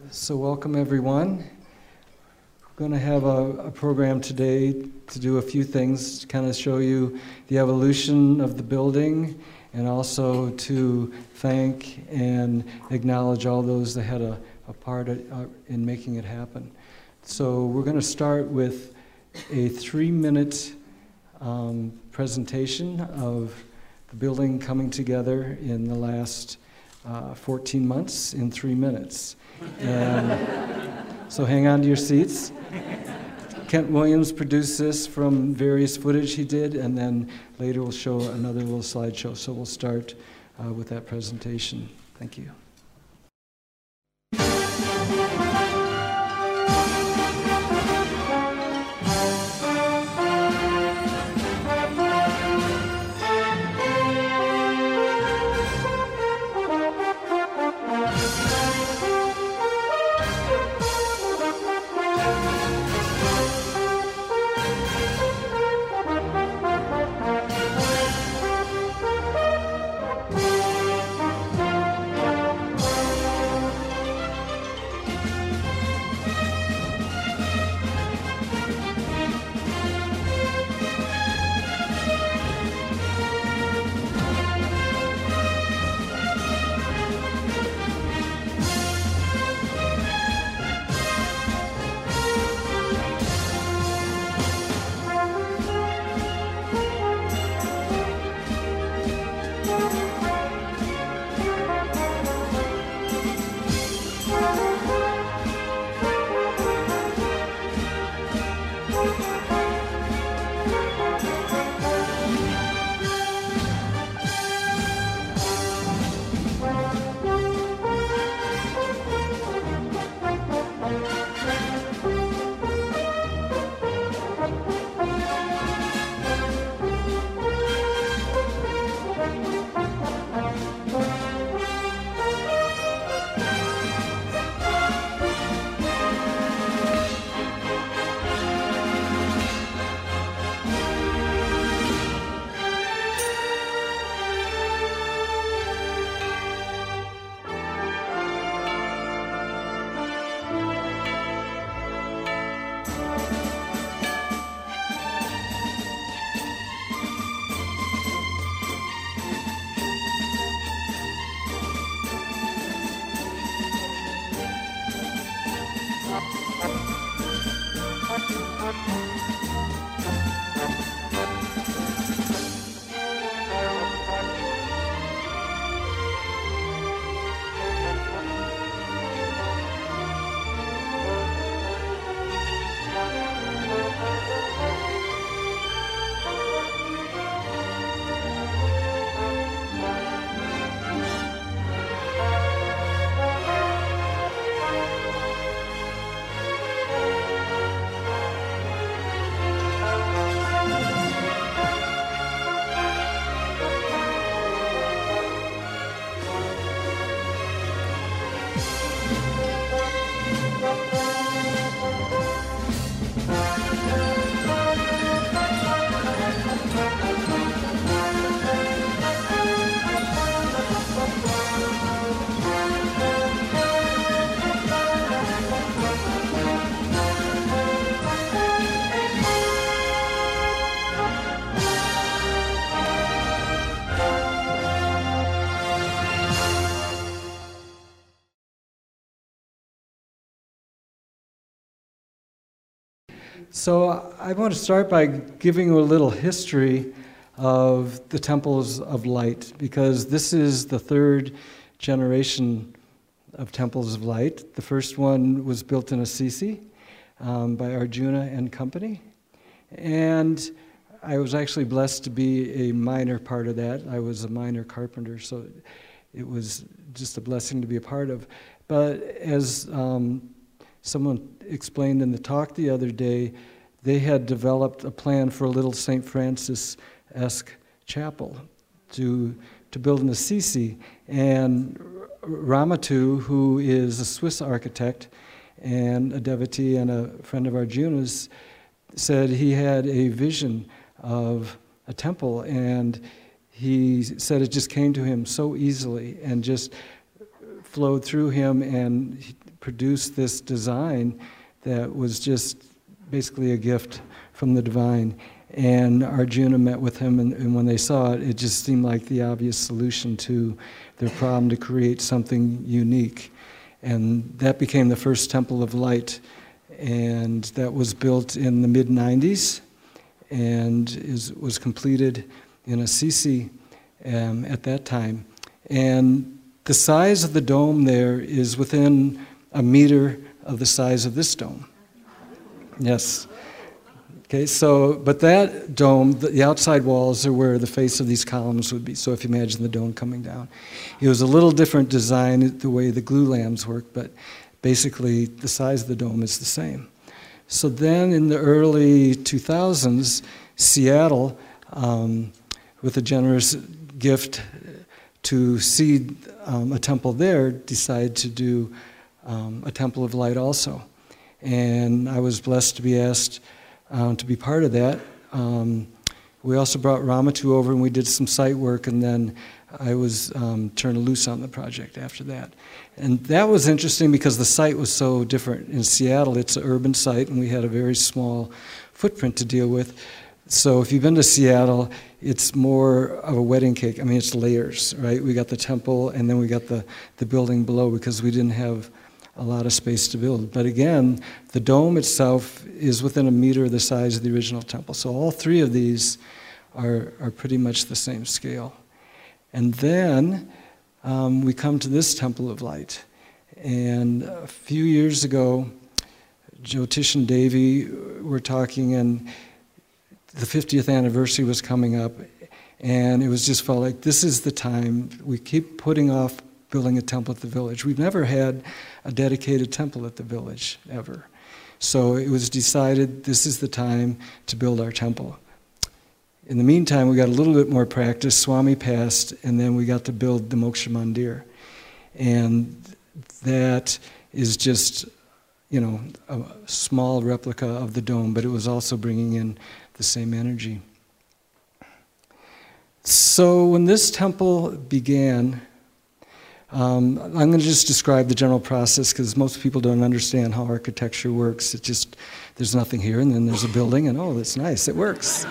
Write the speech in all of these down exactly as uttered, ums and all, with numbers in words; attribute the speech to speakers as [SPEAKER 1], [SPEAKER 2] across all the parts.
[SPEAKER 1] So welcome everyone. We're going to have a, a program today to do a few things, to kind of show you the evolution of the building and also to thank and acknowledge all those that had a, a part in making it happen. So we're going to start with a three-minute um, presentation of the building coming together in the last uh, fourteen months in three minutes. And so hang on to your seats. Kent Williams produced this from various footage he did, and then later we'll show another little slideshow. So we'll start uh, with that presentation. Thank you. So I want to start by giving you a little history of the Temples of Light, because this is the third generation of Temples of Light. The first one was built in Assisi um, by Arjuna and Company. And I was actually blessed to be a minor part of that. I was a minor carpenter, so it was just a blessing to be a part of. But as um, someone explained in the talk the other day, they had developed a plan for a little Saint Francis-esque chapel to, to build in Assisi. And Ramatu, who is a Swiss architect and a devotee and a friend of Arjuna's, said he had a vision of a temple, and he said it just came to him so easily and just flowed through him and he produced this design that was just basically a gift from the divine. And Arjuna met with him, and, and when they saw it, it just seemed like the obvious solution to their problem, to create something unique. And that became the first Temple of Light, and that was built in the mid nineties and is, was completed in Assisi um, at that time. And the size of the dome there is within a meter of the size of this dome. Yes. Okay, so, but that dome, the, the outside walls are where the face of these columns would be. So if you imagine the dome coming down. It was a little different design, the way the glue lamps work, but basically the size of the dome is the same. So then in the early two thousands, Seattle, um, with a generous gift to seed um, a temple there, decided to do um, a Temple of Light also. And I was blessed to be asked Um, to be part of that. Um, we also brought Ramatu over and we did some site work, and then I was um, turned loose on the project after that. And that was interesting because the site was so different. In Seattle, it's an urban site, and we had a very small footprint to deal with. So if you've been to Seattle, it's more of a wedding cake. I mean, it's layers, right? We got the temple, and then we got the, the building below because we didn't have a lot of space to build. But again, the dome itself is within a meter of the size of the original temple. So all three of these are, are pretty much the same scale. And then um, we come to this Temple of Light. And a few years ago, Jyotish and Devi were talking, and the fiftieth anniversary was coming up, and it was just felt like this is the time. We keep putting off building a temple at the village. We've never had a dedicated temple at the village, ever. So it was decided this is the time to build our temple. In the meantime, we got a little bit more practice. Swami passed, and then we got to build the Moksha Mandir. And that is just, you know, a small replica of the dome, but it was also bringing in the same energy. So when this temple began, Um, I'm going to just describe the general process because most people don't understand how architecture works. It just, there's nothing here, and then there's a building, and oh, that's nice, it works.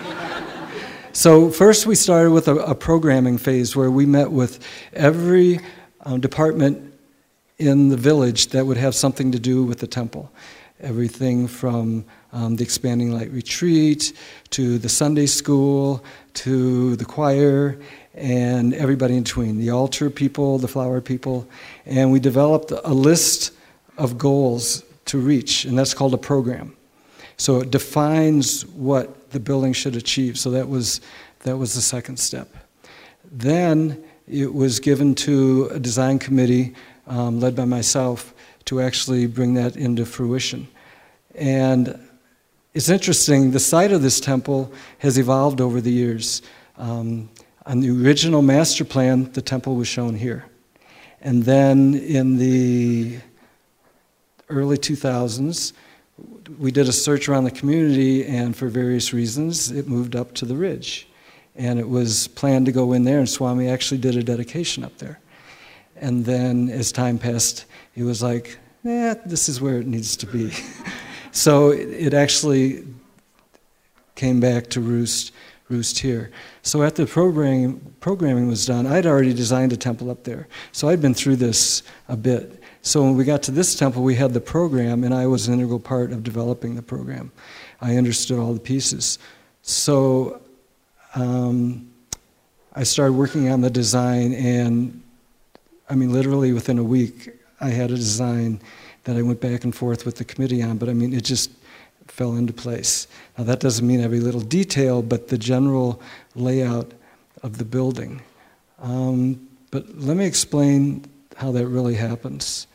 [SPEAKER 1] So first we started with a, a programming phase where we met with every um, department in the village that would have something to do with the temple. Everything from um, the Expanding Light Retreat, to the Sunday school, to the choir, and everybody in between, the altar people, the flower people, and we developed a list of goals to reach, and that's called a program. So it defines what the building should achieve. So that was that was the second step. Then it was given to a design committee um, led by myself to actually bring that into fruition. And it's interesting, the site of this temple has evolved over the years. Um, On the original master plan, the temple was shown here. And then in the early two thousands, we did a search around the community, and for various reasons, it moved up to the ridge. And it was planned to go in there, and Swami actually did a dedication up there. And then as time passed, he was like, eh, this is where it needs to be. So it actually came back to roost roost here. So after the programming, programming was done, I'd already designed a temple up there. So I'd been through this a bit. So when we got to this temple, we had the program, and I was an integral part of developing the program. I understood all the pieces. So um, I started working on the design, and I mean, literally within a week, I had a design that I went back and forth with the committee on, but I mean, it just fell into place. Now that doesn't mean every little detail, but the general layout of the building. Um, but let me explain how that really happens.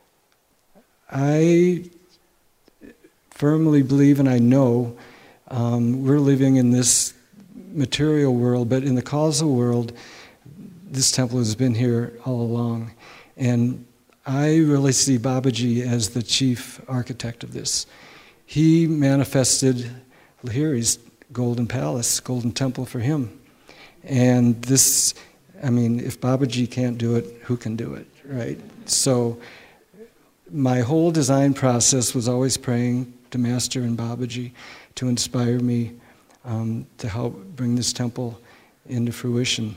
[SPEAKER 1] I firmly believe, and I know, um, we're living in this material world, but in the causal world, this temple has been here all along. And I really see Babaji as the chief architect of this. He manifested Lahiri's Golden Palace, Golden Temple for him. And this, I mean, if Babaji can't do it, who can do it, right? So my whole design process was always praying to Master and Babaji to inspire me um, to help bring this temple into fruition.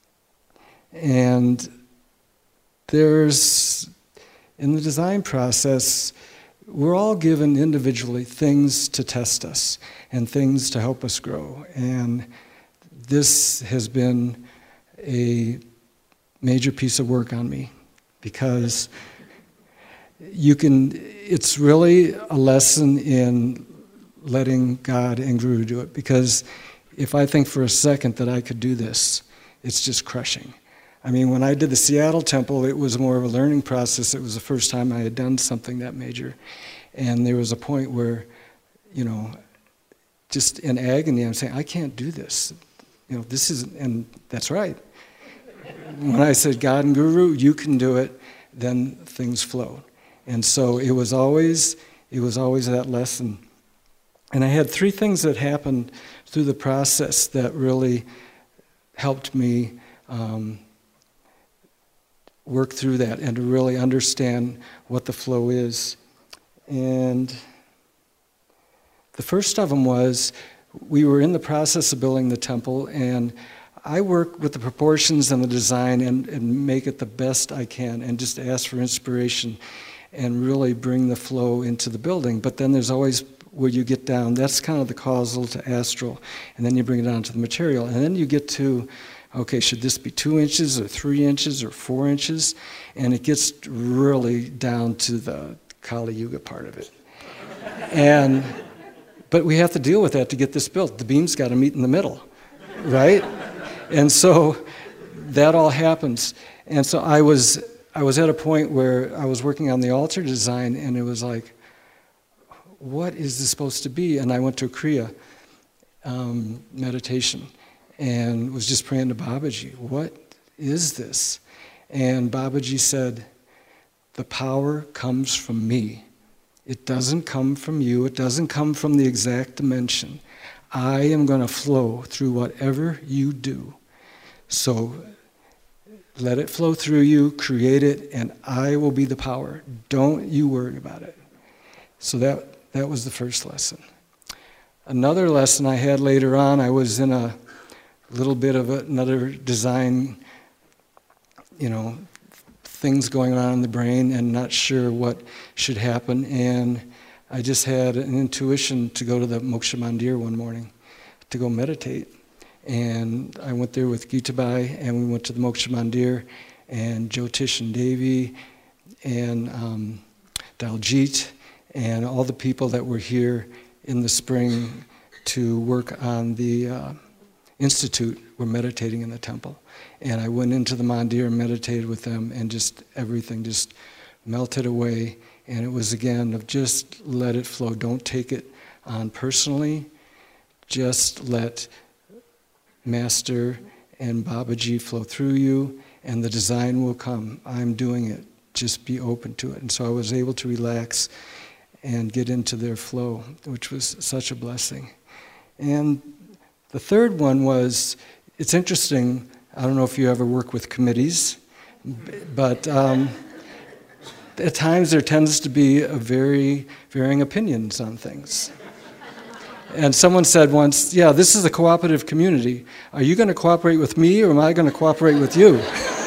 [SPEAKER 1] And there's, in the design process, we're all given individually things to test us and things to help us grow. And this has been a major piece of work on me, because you can, it's really a lesson in letting God and Guru do it. Because if I think for a second that I could do this, it's just crushing. I mean, when I did the Seattle temple, it was more of a learning process. It was the first time I had done something that major. And there was a point where, you know, just in agony, I'm saying, I can't do this. You know, this is, and that's right. When I said, God and Guru, you can do it, then things flow. And so it was always, it was always that lesson. And I had three things that happened through the process that really helped me um, work through that and to really understand what the flow is. And the first of them was, we were in the process of building the temple, and I work with the proportions and the design and, and make it the best I can, and just ask for inspiration and really bring the flow into the building. But then there's always where you get down, that's kind of the causal to astral, and then you bring it down to the material. And then you get to, okay, should this be two inches or three inches or four inches? And it gets really down to the Kali Yuga part of it. And, but we have to deal with that to get this built. The beams got to meet in the middle, right? And so that all happens. And so I was, I was at a point where I was working on the altar design, and it was like, what is this supposed to be? And I went to a Kriya um, meditation and was just praying to Babaji, what is this? And Babaji said, the power comes from me. It doesn't come from you. It doesn't come from the exact dimension. I am going to flow through whatever you do. So let it flow through you, create it, and I will be the power. Don't you worry about it. So that that was the first lesson. Another lesson I had later on, I was in a little bit of another design, you know, things going on in the brain and not sure what should happen. And I just had an intuition to go to the Moksha Mandir one morning to go meditate. And I went there with Gitabai, and we went to the Moksha Mandir, and Jyotish and Devi, and um, Daljit, and all the people that were here in the spring to work on the uh, institute were meditating in the temple. And I went into the mandir and meditated with them, and just everything just melted away. And it was, again, of just let it flow. Don't take it on personally. Just let Master and Babaji flow through you, and the design will come. I'm doing it. Just be open to it. And so I was able to relax and get into their flow, which was such a blessing. And the third one was, it's interesting, I don't know if you ever work with committees, but um, at times there tends to be a very varying opinions on things. And someone said once, yeah, this is a cooperative community. Are you going to cooperate with me, or am I going to cooperate with you?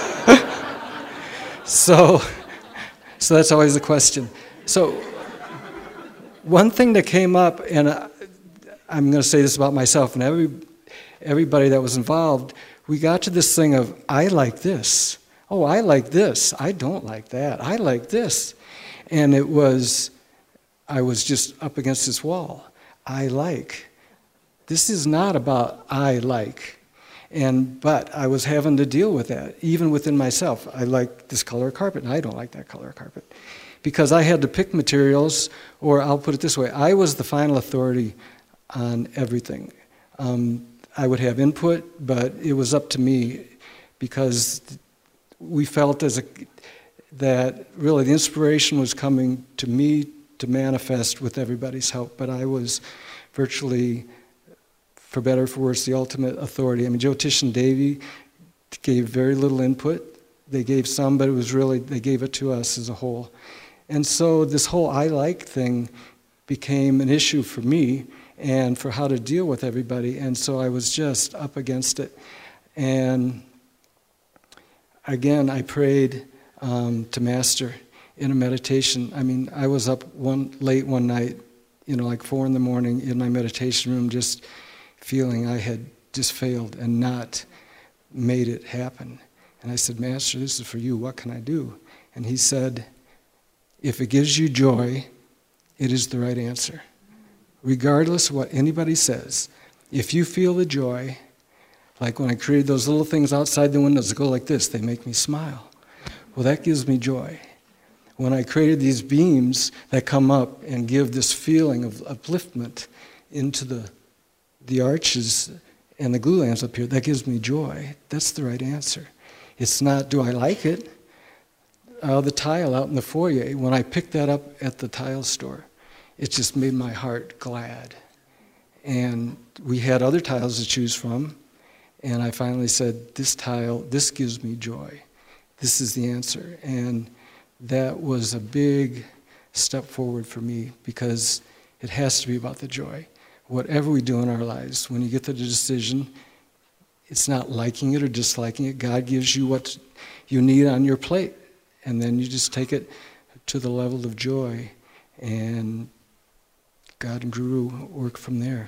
[SPEAKER 1] so, so that's always the question. So one thing that came up, and I, I'm going to say this about myself and every everybody that was involved, we got to this thing of, I like this. Oh, I like this. I don't like that. I like this. And it was, I was just up against this wall. I like. This is not about I like. And but I was having to deal with that, even within myself. I like this color of carpet, and I don't like that color of carpet. Because I had to pick materials, or I'll put it this way, I was the final authority on everything. Um, I would have input, but it was up to me, because we felt as a, that really the inspiration was coming to me to manifest with everybody's help, but I was virtually, for better or for worse, the ultimate authority. I mean, Jyotish and Devi gave very little input, they gave some, but it was really, they gave it to us as a whole. And so this whole I like thing became an issue for me and for how to deal with everybody. And so I was just up against it. And again, I prayed um, to Master in a meditation. I mean, I was up one late one night, you know, like four in the morning in my meditation room, just feeling I had just failed and not made it happen. And I said, Master, this is for you. What can I do? And he said, if it gives you joy, it is the right answer. Regardless of what anybody says, if you feel the joy, like when I created those little things outside the windows that go like this, they make me smile. Well, that gives me joy. When I created these beams that come up and give this feeling of upliftment into the, the arches and the glue lamps up here, that gives me joy. That's the right answer. It's not, do I like it? Uh, the tile out in the foyer, when I picked that up at the tile store, it just made my heart glad. And we had other tiles to choose from, and I finally said, this tile, this gives me joy. This is the answer. And that was a big step forward for me, because it has to be about the joy. Whatever we do in our lives, when you get to the decision, it's not liking it or disliking it. God gives you what you need on your plate, and then you just take it to the level of joy, and God and Guru work from there.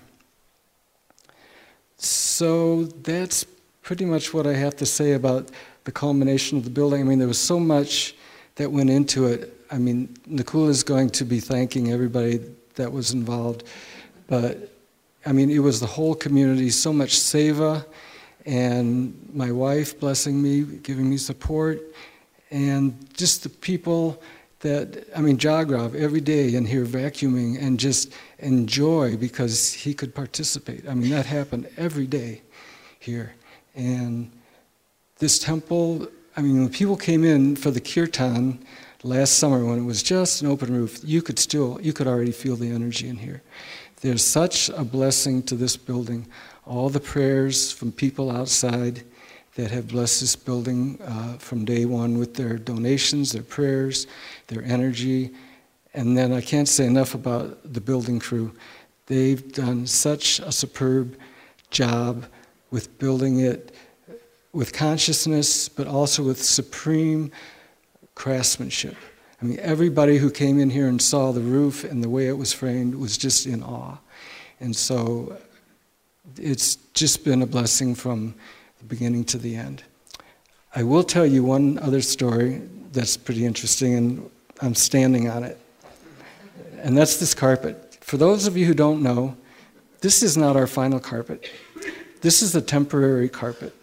[SPEAKER 1] So that's pretty much what I have to say about the culmination of the building. I mean, there was so much that went into it. I mean, Nakula is going to be thanking everybody that was involved, but I mean, it was the whole community, so much seva, and my wife blessing me, giving me support, and just the people that, I mean, Jagrav every day in here vacuuming and just enjoy because he could participate. I mean, that happened every day here. And this temple, I mean, when people came in for the kirtan last summer when it was just an open roof, you could still, you could already feel the energy in here. There's such a blessing to this building. All the prayers from people outside that have blessed this building uh, from day one with their donations, their prayers, their energy. And then I can't say enough about the building crew. They've done such a superb job with building it with consciousness, but also with supreme craftsmanship. I mean, everybody who came in here and saw the roof and the way it was framed was just in awe. And so it's just been a blessing from the beginning to the end. I will tell you one other story that's pretty interesting, and I'm standing on it. And that's this carpet. For those of you who don't know, this is not our final carpet. This is a temporary carpet.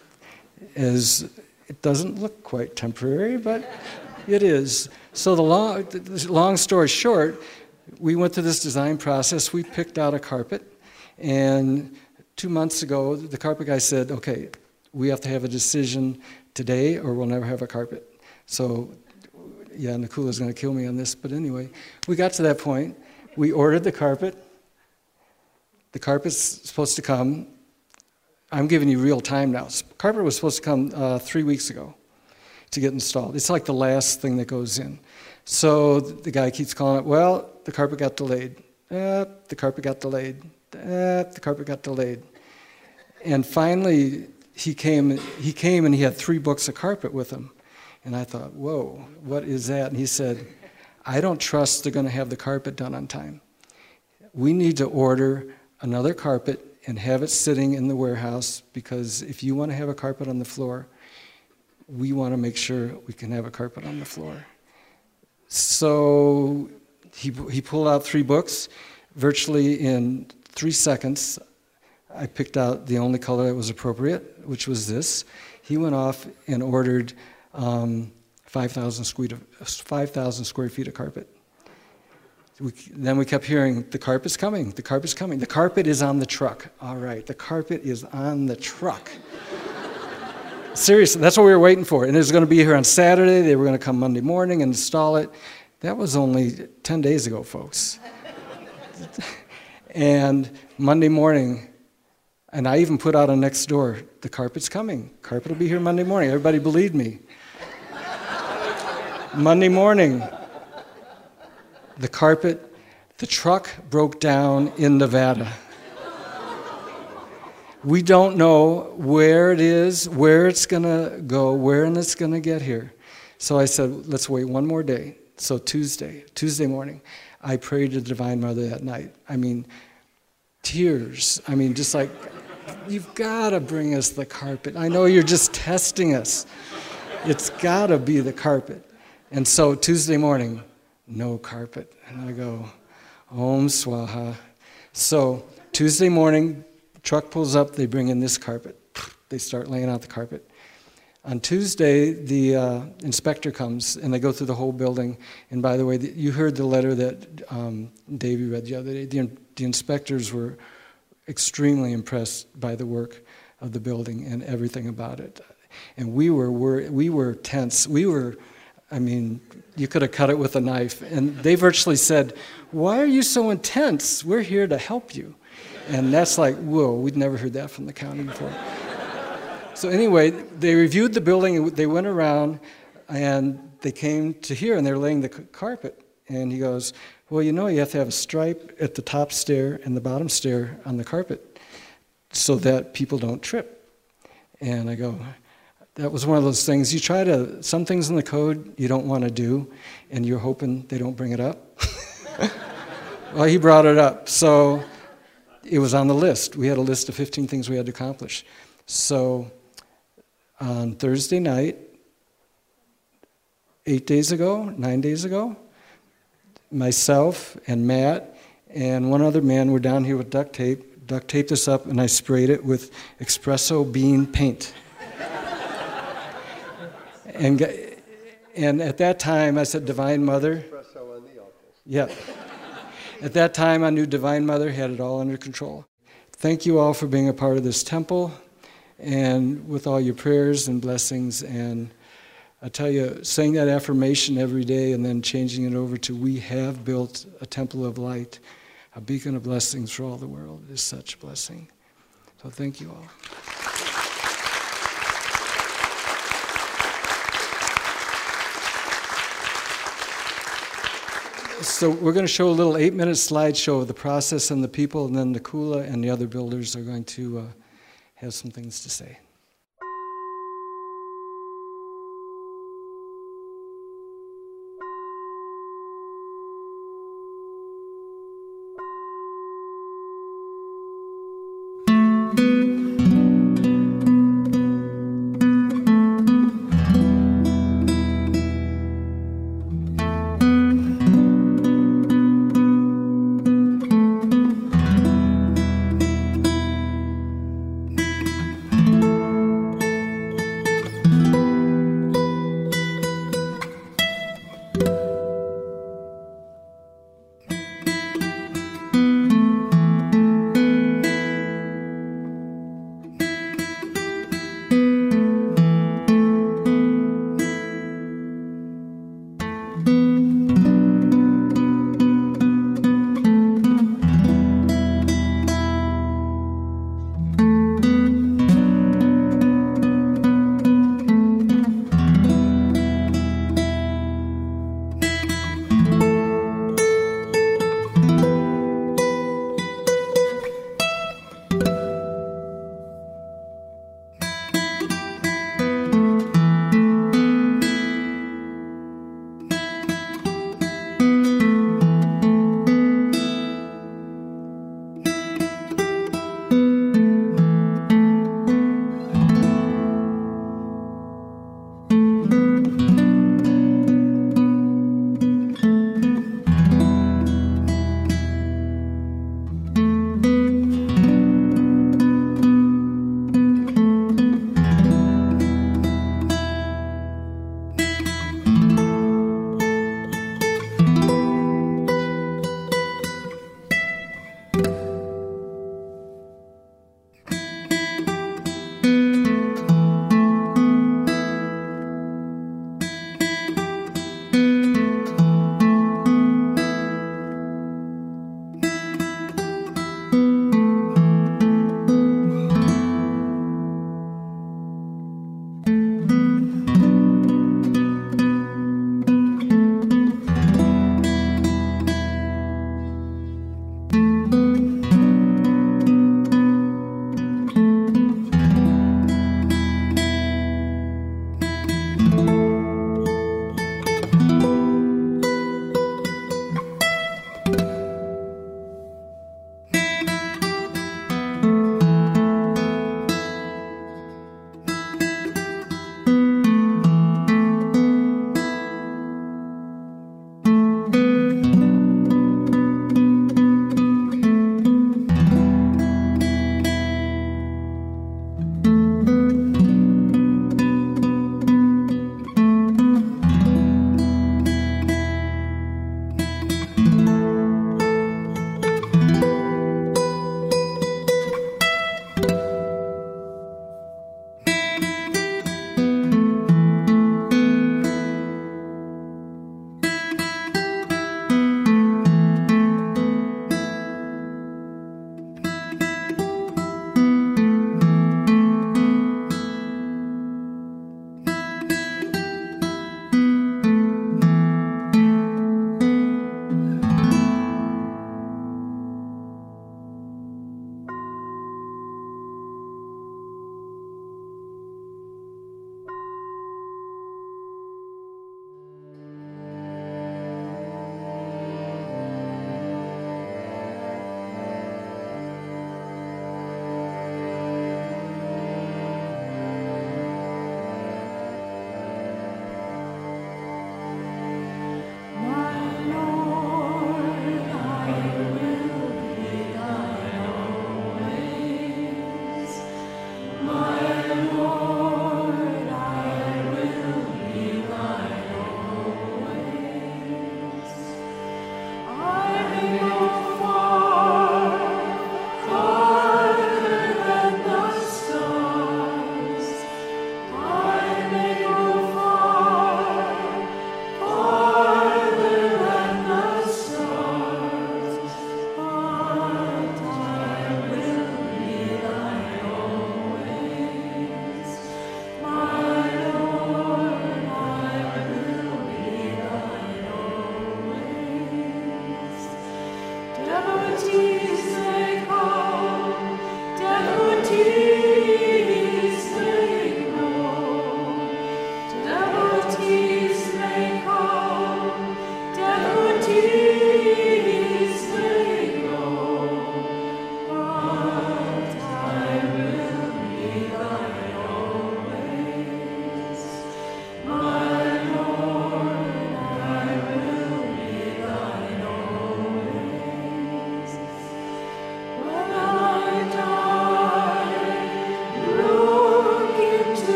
[SPEAKER 1] As it doesn't look quite temporary, but it is. So the long, the long story short, we went through this design process. We picked out a carpet, and two months ago, the carpet guy said, okay, we have to have a decision today or we'll never have a carpet. So, yeah, Nakula's going to kill me on this, but anyway, we got to that point. We ordered the carpet. The carpet's supposed to come. I'm giving you real time now. Carpet was supposed to come uh, three weeks ago to get installed. It's like the last thing that goes in. So the guy keeps calling it, well, the carpet got delayed. Uh, the carpet got delayed. Uh, the carpet got delayed. And finally, he came, he came and he had three books of carpet with him. And I thought, whoa, what is that? And he said, I don't trust they're going to have the carpet done on time. We need to order another carpet and have it sitting in the warehouse, because if you want to have a carpet on the floor, we want to make sure we can have a carpet on the floor. So he, he pulled out three books. Virtually in three seconds, I picked out the only color that was appropriate, which was this. He went off and ordered um, five thousand square feet of carpet. We, then we kept hearing, the carpet's coming, the carpet's coming. The carpet is on the truck. All right, the carpet is on the truck. Seriously, that's what we were waiting for. And it was going to be here on Saturday. They were going to come Monday morning and install it. That was only ten days ago, folks. And Monday morning, and I even put out on next door, the carpet's coming. Carpet will be here Monday morning. Everybody believed me. Monday morning, the carpet, the truck broke down in Nevada. We don't know where it is, where it's going to go, where it's going to get here. So I said, let's wait one more day. So Tuesday, Tuesday morning, I prayed to the Divine Mother that night. I mean, tears. I mean, just like, you've got to bring us the carpet. I know you're just testing us. It's got to be the carpet. And so Tuesday morning, no carpet. And I go, Om Swaha. So Tuesday morning, truck pulls up, they bring in this carpet. They start laying out the carpet. On Tuesday, the uh, inspector comes, and they go through the whole building. And by the way, the, you heard the letter that um, Davey read the other day. The, the inspectors were extremely impressed by the work of the building and everything about it. And we were, were we were tense. We were, I mean, you could have cut it with a knife. And they virtually said, why are you so intense? We're here to help you. And that's like, whoa, we'd never heard that from the county before. So anyway, they reviewed the building, and they went around, and they came to here, and they're laying the carpet. And he goes, well, you know, you have to have a stripe at the top stair and the bottom stair on the carpet so that people don't trip. And I go, that was one of those things. You try to, some things in the code you don't want to do, and you're hoping they don't bring it up. Well, he brought it up. So it was on the list. We had a list of fifteen things we had to accomplish. So on Thursday night, eight days ago, nine days ago, myself and Matt and one other man were down here with duct tape, duct taped this up, and I sprayed it with espresso bean paint. and and at that time, I said, Divine Mother.
[SPEAKER 2] Espresso on the altar.
[SPEAKER 1] Yeah. At that time, I knew Divine Mother had it all under control. Thank you all for being a part of this temple, and with all your prayers and blessings. And I tell you, saying that affirmation every day and then changing it over to we have built a temple of light, a beacon of blessings for all the world, is such a blessing. So thank you all. So we're going to show a little eight-minute slideshow of the process and the people, and then Nakula and the other builders are going to uh, have some things to say.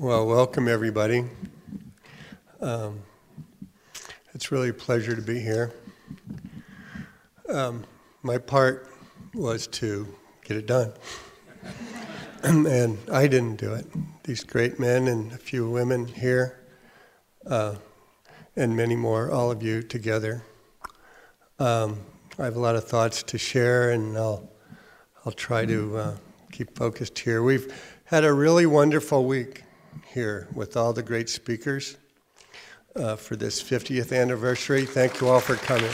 [SPEAKER 2] Well, welcome everybody. Um, it's really a pleasure to be here. Um, my part was to get it done. And I didn't do it. These great men and a few women here, uh, and many more, all of you together. Um, I have a lot of thoughts to share, and I'll, I'll try to uh, keep focused here. We've had a really wonderful week here with all the great speakers uh, for this fiftieth anniversary. Thank you all for coming.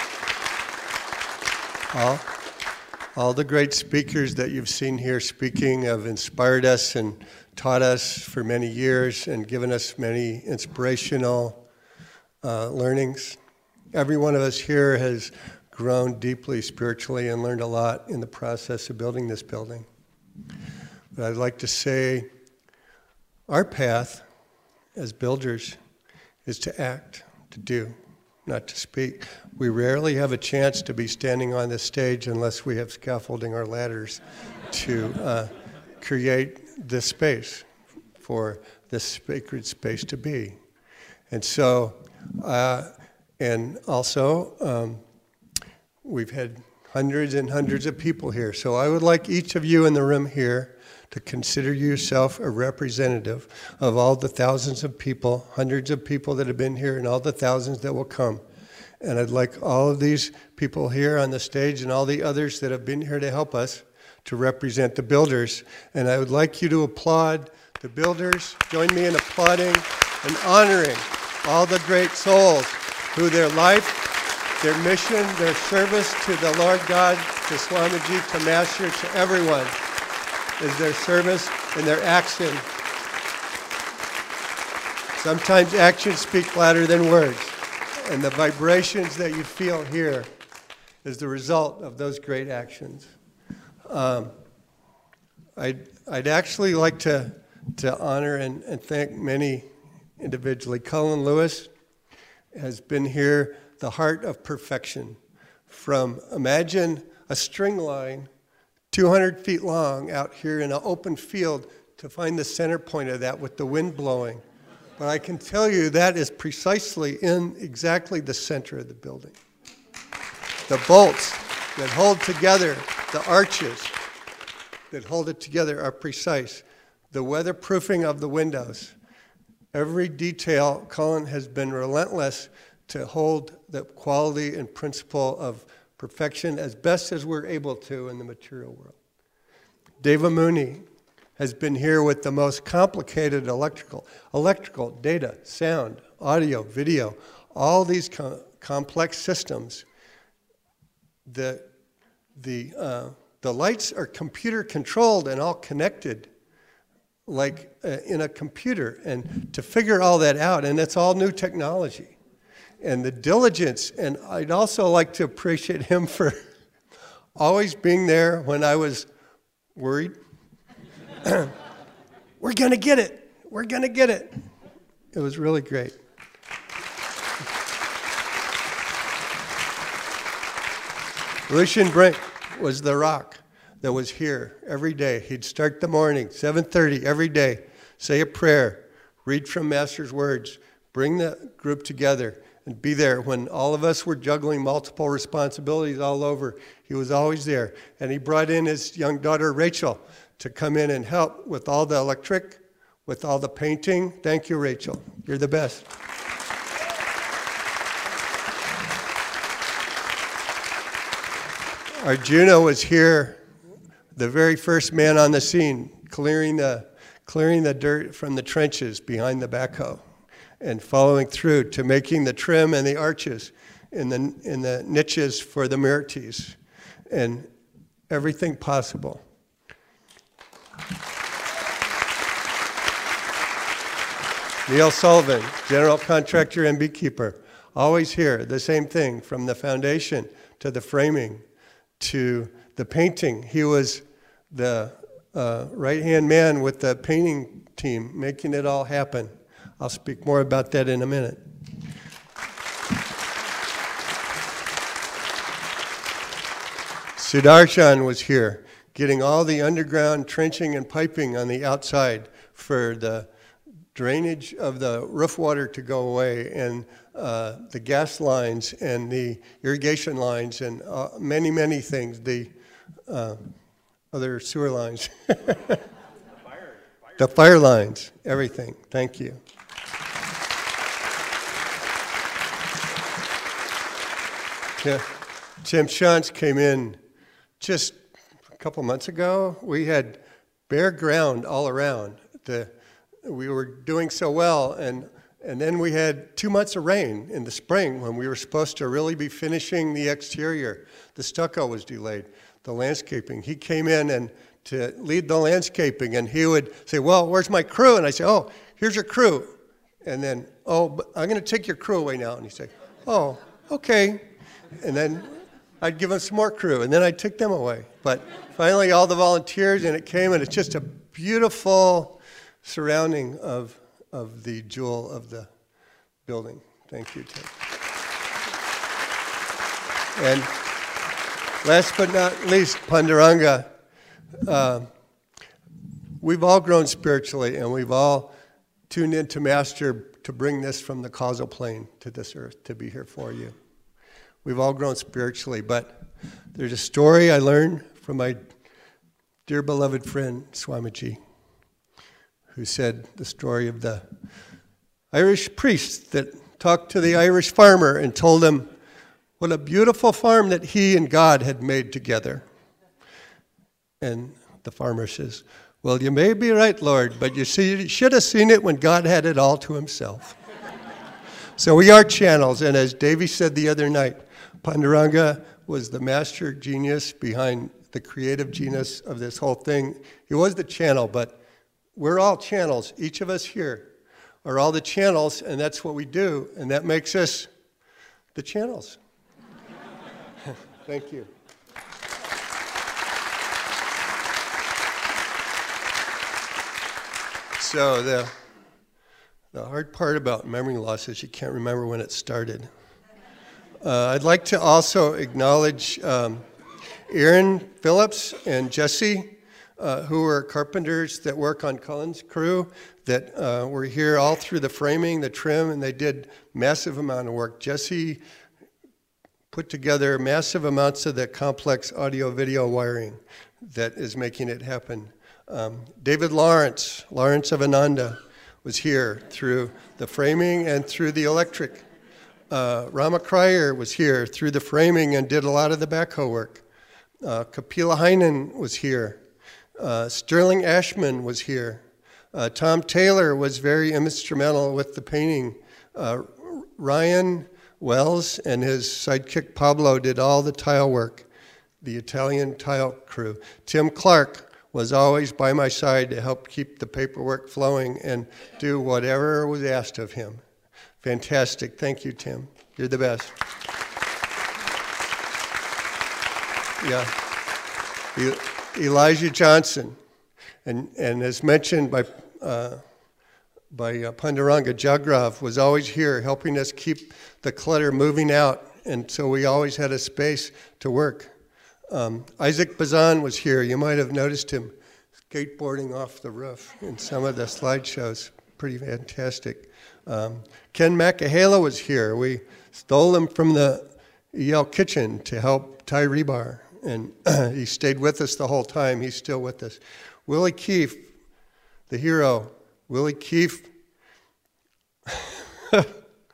[SPEAKER 2] All, all the great speakers that you've seen here speaking have inspired us and taught us for many years and given us many inspirational uh, learnings. Every one of us here has grown deeply spiritually and learned a lot in the process of building this building. But I'd like to say our path as builders is to act, to do, not to speak. We rarely have a chance to be standing on this stage unless we have scaffolding or ladders to uh, create this space for this sacred space to be. And so, uh, and also, um, we've had hundreds and hundreds of people here. So I would like each of you in the room here to consider yourself a representative of all the thousands of people, hundreds of people that have been here, and all the thousands that will come. And I'd like all of these people here on the stage and all the others that have been here to help us to represent the builders. And I would like you to applaud the builders. Join me in applauding and honoring all the great souls who their life, their mission, their service to the Lord God, to Swamiji, to Master, to everyone, is their service and their action. Sometimes actions speak louder than words, and the vibrations that you feel here is the result of those great actions. Um, I'd, I'd actually like to, to honor and, and thank many individually. Cullen Lewis has been here, the heart of perfection. From, imagine a string line two hundred feet long out here in an open field to find the center point of that with the wind blowing. But I can tell you that is precisely in exactly the center of the building. The bolts that hold together the arches that hold it together are precise. The weatherproofing of the windows. Every detail, Cullen has been relentless to hold the quality and principle of perfection as best as we're able to in the material world. Deva Mooney has been here with the most complicated electrical, electrical, data, sound, audio, video, all these co complex systems. The, the, uh, the lights are computer controlled and all connected like uh, in a computer, and to figure all that out, and it's all new technology. And the diligence, and I'd also like to appreciate him for always being there when I was worried. We're gonna get it, we're gonna get it. It was really great. Lucian Brink was the rock that was here every day. He'd start the morning, seven thirty every day, say a prayer, read from Master's words, bring the group together, and be there when all of us were juggling multiple responsibilities all over. He was always there. And he brought in his young daughter, Rachel, to come in and help with all the electric, with all the painting. Thank you, Rachel. You're the best. Our Juno was here, the very first man on the scene, clearing the, clearing the dirt from the trenches behind the backhoe, and following through to making the trim and the arches in the, in the niches for the Merites, and everything possible. Neil Sullivan, general contractor and beekeeper, always here, the same thing, from the foundation to the framing to the painting. He was the uh, right-hand man with the painting team, making it all happen. I'll speak more about that in a minute. Sudarshan was here, getting all the underground trenching and piping on the outside for the, drainage of the roof water to go away, and uh, the gas lines and the irrigation lines and uh, many, many things, the uh, other sewer lines. the, fire, fire. the fire lines, everything. Thank you. Yeah. Tim Shantz came in just a couple months ago. We had bare ground all around. The, we were doing so well, and, and then we had two months of rain in the spring when we were supposed to really be finishing the exterior. The stucco was delayed, the landscaping. He came in and to lead the landscaping, and he would say, well, where's my crew? And I say, oh, here's your crew. And then, oh, but I'm going to take your crew away now. And he'd say, oh, okay. And then I'd give him some more crew, and then I'd take them away. But finally, all the volunteers, and it came, and it's just a beautiful surrounding of, of the jewel of the building. Thank you, Tim. And last but not least, Panduranga. Uh, we've all grown spiritually, and we've all tuned into Master to bring this from the causal plane to this earth, to be here for you. We've all grown spiritually, but there's a story I learned from my dear beloved friend, Swamiji, who said the story of the Irish priest that talked to the Irish farmer and told him what a beautiful farm that he and God had made together. And the farmer says, well, you may be right, Lord, but you see, you should have seen it when God had it all to himself. So we are channels, and as Davy said the other night, Panduranga was the master genius behind the creative genius of this whole thing. He was the channel, but we're all channels. Each of us here are all the channels, and that's what we do, and that makes us the channels. Thank you. So the, the hard part about memory loss is you can't remember when it started. Uh, I'd like to also acknowledge um, Aaron Phillips and Jesse, uh, who are carpenters that work on Cullen's crew, that uh, were here all through the framing, the trim, and they did massive amount of work. Jesse put together massive amounts of the complex audio-video wiring that is making it happen. Um, David Lawrence, Lawrence of Ananda, was here through the framing and through the electric. Uh, Rama Cryer was here through the framing and did a lot of the backhoe work. Uh, Kapila Heinen was here. Uh, Sterling Ashman was here. Uh, Tom Taylor was very instrumental with the painting. Uh, Ryan Wells and his sidekick Pablo did all the tile work, the Italian tile crew. Tim Clark was always by my side to help keep the paperwork flowing and do whatever was asked of him. Fantastic. Thank you, Tim. You're the best. Yeah. E- Elijah Johnson, and, and as mentioned by, uh, by uh, Panduranga, Jagrav was always here helping us keep the clutter moving out, and so we always had a space to work. Um, Isaac Bazan was here. You might have noticed him skateboarding off the roof in some of the slideshows. Pretty fantastic. Um, Ken Makahala was here. We stole him from the E L kitchen to help tie rebar, and he stayed with us the whole time. He's still with us. Willie Keefe, the hero. Willie Keefe, I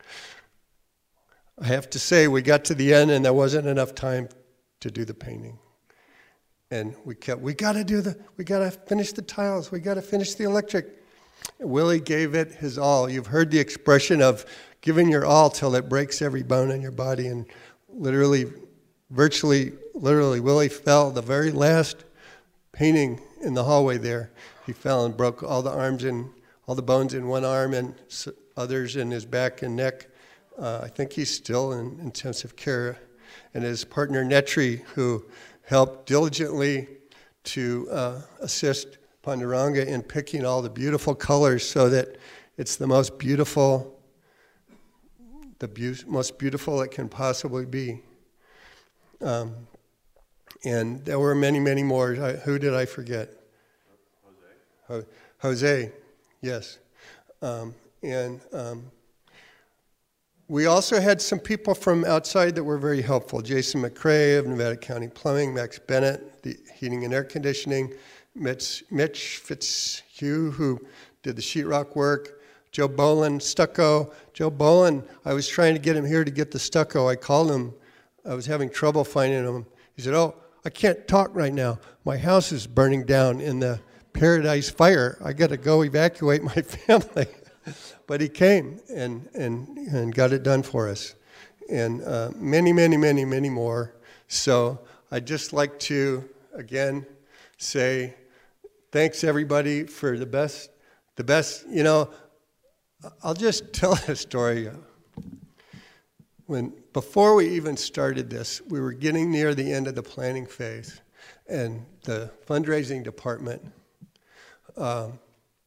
[SPEAKER 2] have to say, we got to the end and there wasn't enough time to do the painting. And we kept, we got to do the, we got to finish the tiles, we got to finish the electric. Willie gave it his all. You've heard the expression of giving your all till it breaks every bone in your body, and literally, virtually, literally, Willie fell the very last painting in the hallway there. He fell and broke all the arms and all the bones in one arm and others in his back and neck. Uh, I think he's still in intensive care. And his partner Netri, who helped diligently to uh, assist Panduranga in picking all the beautiful colors so that it's the most beautiful, the be- most beautiful it can possibly be. Um, and there were many, many more. I, who did I forget? Jose. Ho- Jose, yes. Um, and um, we also had some people from outside that were very helpful. Jason McCrae of Nevada County Plumbing, Max Bennett, the heating and air conditioning, Mitch, Mitch Fitzhugh, who did the sheetrock work, Joe Bolin, stucco. Joe Bolin, I was trying to get him here to get the stucco. I called him. I was having trouble finding him. He said, oh, I can't talk right now. My house is burning down in the Paradise Fire. I got to go evacuate my family. But he came and, and, and got it done for us. And uh, many, many, many, many more. So I'd just like to, again, say thanks, everybody, for the best. The best, you know, I'll just tell a story. When, before we even started this, we were getting near the end of the planning phase. And the fundraising department um,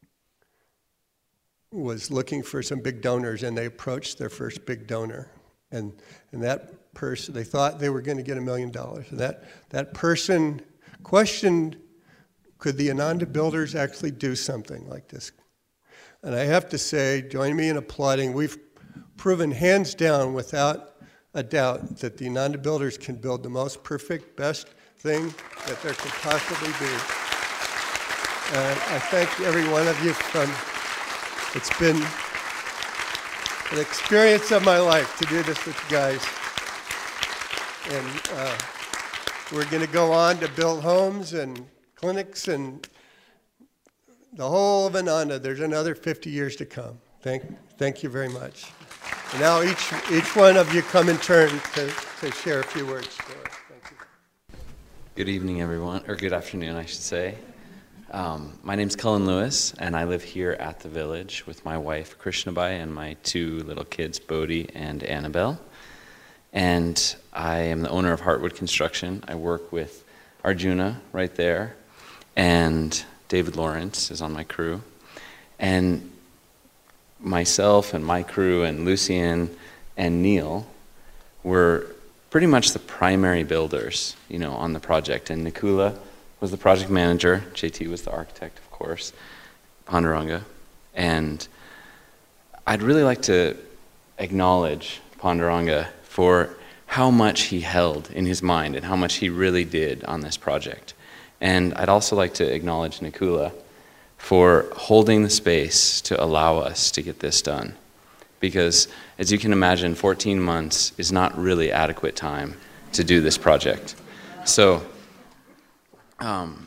[SPEAKER 2] was looking for some big donors, and they approached their first big donor. And, and that person, they thought they were going to get a million dollars. And that, that person questioned, could the Ananda Builders actually do something like this? And I have to say, join me in applauding. We've proven hands down, without a doubt, that the Ananda Builders can build the most perfect, best thing that there can possibly be. And I thank every one of you. From It's been an experience of my life to do this with you guys. And uh, we're going to go on to build homes and clinics and the whole of Ananda. There's another fifty years to come. Thank, thank you very much. And now each, each one of you come in turn to, to share a few words for us. Thank you.
[SPEAKER 3] Good evening, everyone, or good afternoon, I should say. Um, my name's Cullen Lewis, and I live here at the Village with my wife, Krishnabai, and my two little kids, Bodhi and Annabelle. And I am the owner of Heartwood Construction. I work with Arjuna right there, and David Lawrence is on my crew. And myself and my crew and Lucien and Neil were pretty much the primary builders, you know, on the project. And Nikula was the project manager. J T was the architect, of course, Panduranga. And I'd really like to acknowledge Panduranga for how much he held in his mind and how much he really did on this project. And I'd also like to acknowledge Nikula for holding the space to allow us to get this done. Because, as you can imagine, fourteen months is not really adequate time to do this project. So, um,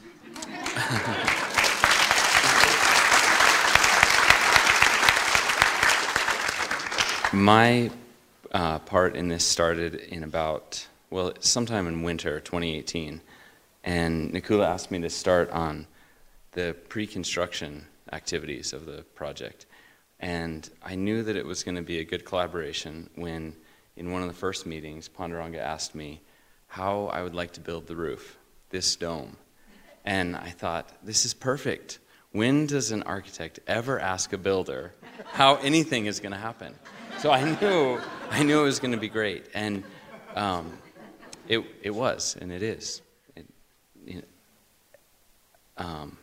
[SPEAKER 3] my uh, part in this started in about, well, sometime in winter twenty eighteen. And Nikula asked me to start on the pre-construction activities of the project. And I knew that it was going to be a good collaboration when, in one of the first meetings, Panduranga asked me how I would like to build the roof, this dome. And I thought, this is perfect. When does an architect ever ask a builder how anything is going to happen? So I knew, I knew it was going to be great. And um, it, it was, and it is. It, you know, um,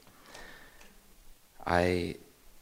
[SPEAKER 3] I,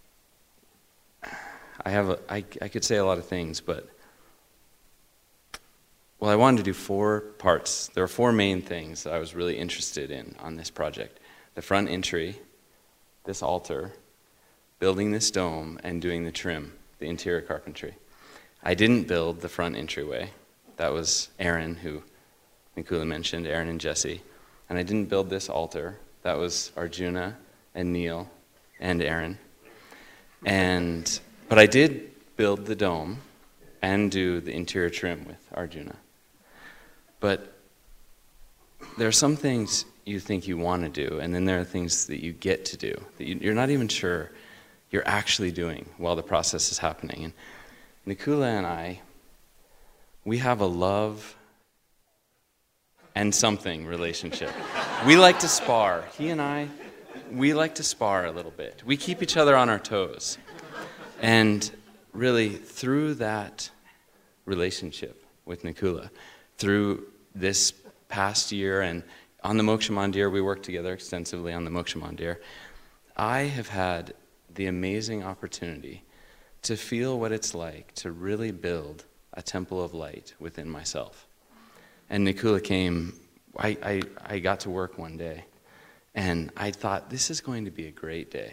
[SPEAKER 3] I have a, I, I could say a lot of things, but, well, I wanted to do four parts. There are four main things that I was really interested in on this project. The front entry, this altar, building this dome, and doing the trim, the interior carpentry. I didn't build the front entryway. That was Aaron, who Nikula mentioned, Aaron and Jesse. And I didn't build this altar. That was Arjuna and Neil and Aaron. And, but I did build the dome and do the interior trim with Arjuna. But there are some things you think you want to do, and then there are things that you get to do that you, you're not even sure you're actually doing while the process is happening. And Nikula and I, we have a love and something relationship. We like to spar. He and I, we like to spar a little bit. We keep each other on our toes. And really, through that relationship with Nikula, through this past year and on the Moksha Mandir, we worked together extensively on the Moksha Mandir, I have had the amazing opportunity to feel what it's like to really build a temple of light within myself. And Nikula came, I, I, I got to work one day, and I thought, this is going to be a great day.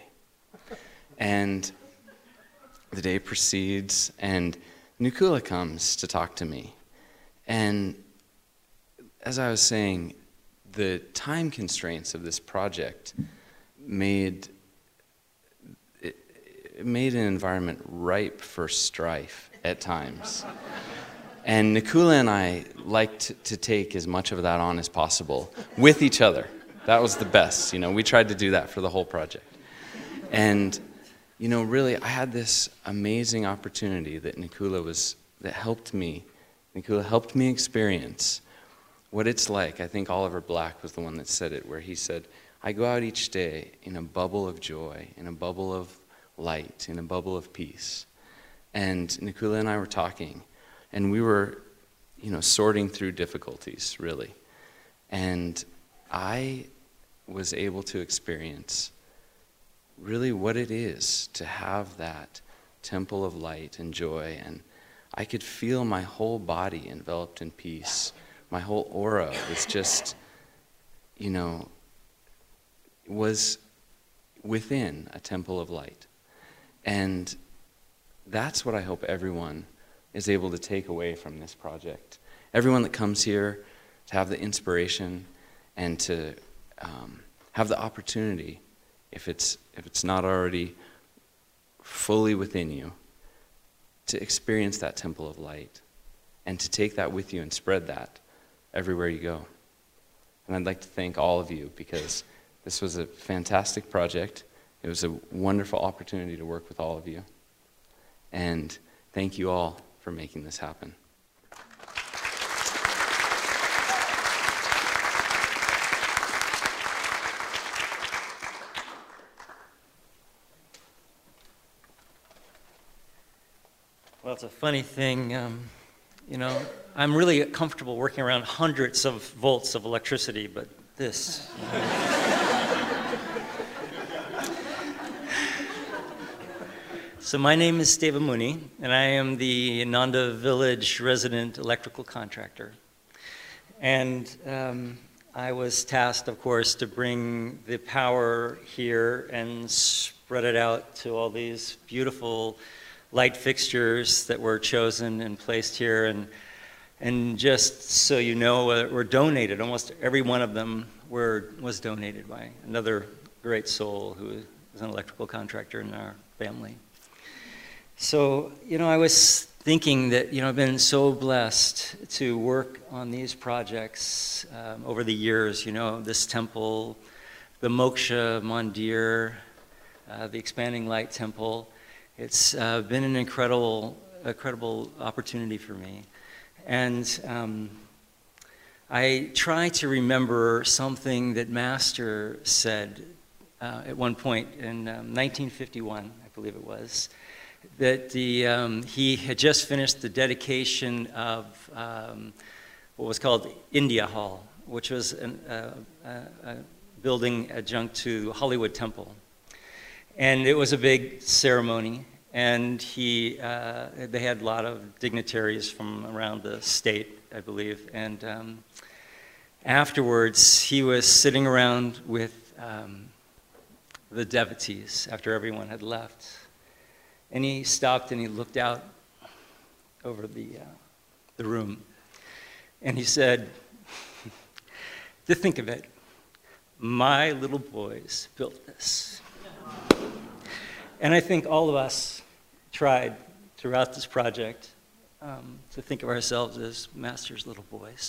[SPEAKER 3] And the day proceeds, and Nikula comes to talk to me. And as I was saying, the time constraints of this project made it, it made an environment ripe for strife at times. And Nikula and I liked to take as much of that on as possible with each other. That was the best. You know, we tried to do that for the whole project. And, you know, really, I had this amazing opportunity that Nikula was, that helped me. Nikula helped me experience what it's like. I think Oliver Black was the one that said it, where he said, I go out each day in a bubble of joy, in a bubble of light, in a bubble of peace. And Nikula and I were talking, and we were, you know, sorting through difficulties, really. And I was able to experience really what it is to have that temple of light and joy. And I could feel my whole body enveloped in peace. My whole aura was just, you know, was within a temple of light. And that's what I hope everyone is able to take away from this project. Everyone that comes here to have the inspiration and to um, have the opportunity, if it's, if it's not already fully within you, to experience that temple of light and to take that with you and spread that everywhere you go. And I'd like to thank all of you, because this was a fantastic project. It was a wonderful opportunity to work with all of you. And thank you all for making this happen.
[SPEAKER 4] Well, it's a funny thing, um, you know, I'm really comfortable working around hundreds of volts of electricity, but this. You know. So my name is Deva Muni, and I am the Nanda Village resident electrical contractor. And um, I was tasked, of course, to bring the power here and spread it out to all these beautiful light fixtures that were chosen and placed here. And, and just so you know, uh, were donated. Almost every one of them were, was donated by another great soul who is an electrical contractor in our family. So, you know, I was thinking that, you know, I've been so blessed to work on these projects um, over the years, you know, this temple, the Moksha Mandir, uh, the Expanding Light Temple. It's uh, been an incredible, incredible opportunity for me. And um, I try to remember something that Master said uh, at one point in um, nineteen fifty-one, I believe it was, that the, um, he had just finished the dedication of um, what was called India Hall, which was an, uh, a, a building adjunct to Hollywood Temple. And it was a big ceremony, and he, uh, they had a lot of dignitaries from around the state, I believe, and um, afterwards he was sitting around with um, the devotees after everyone had left. And he stopped and he looked out over the, uh, the room. And he said, to think of it, my little boys built this. And I think all of us tried throughout this project um, to think of ourselves as Master's little boys.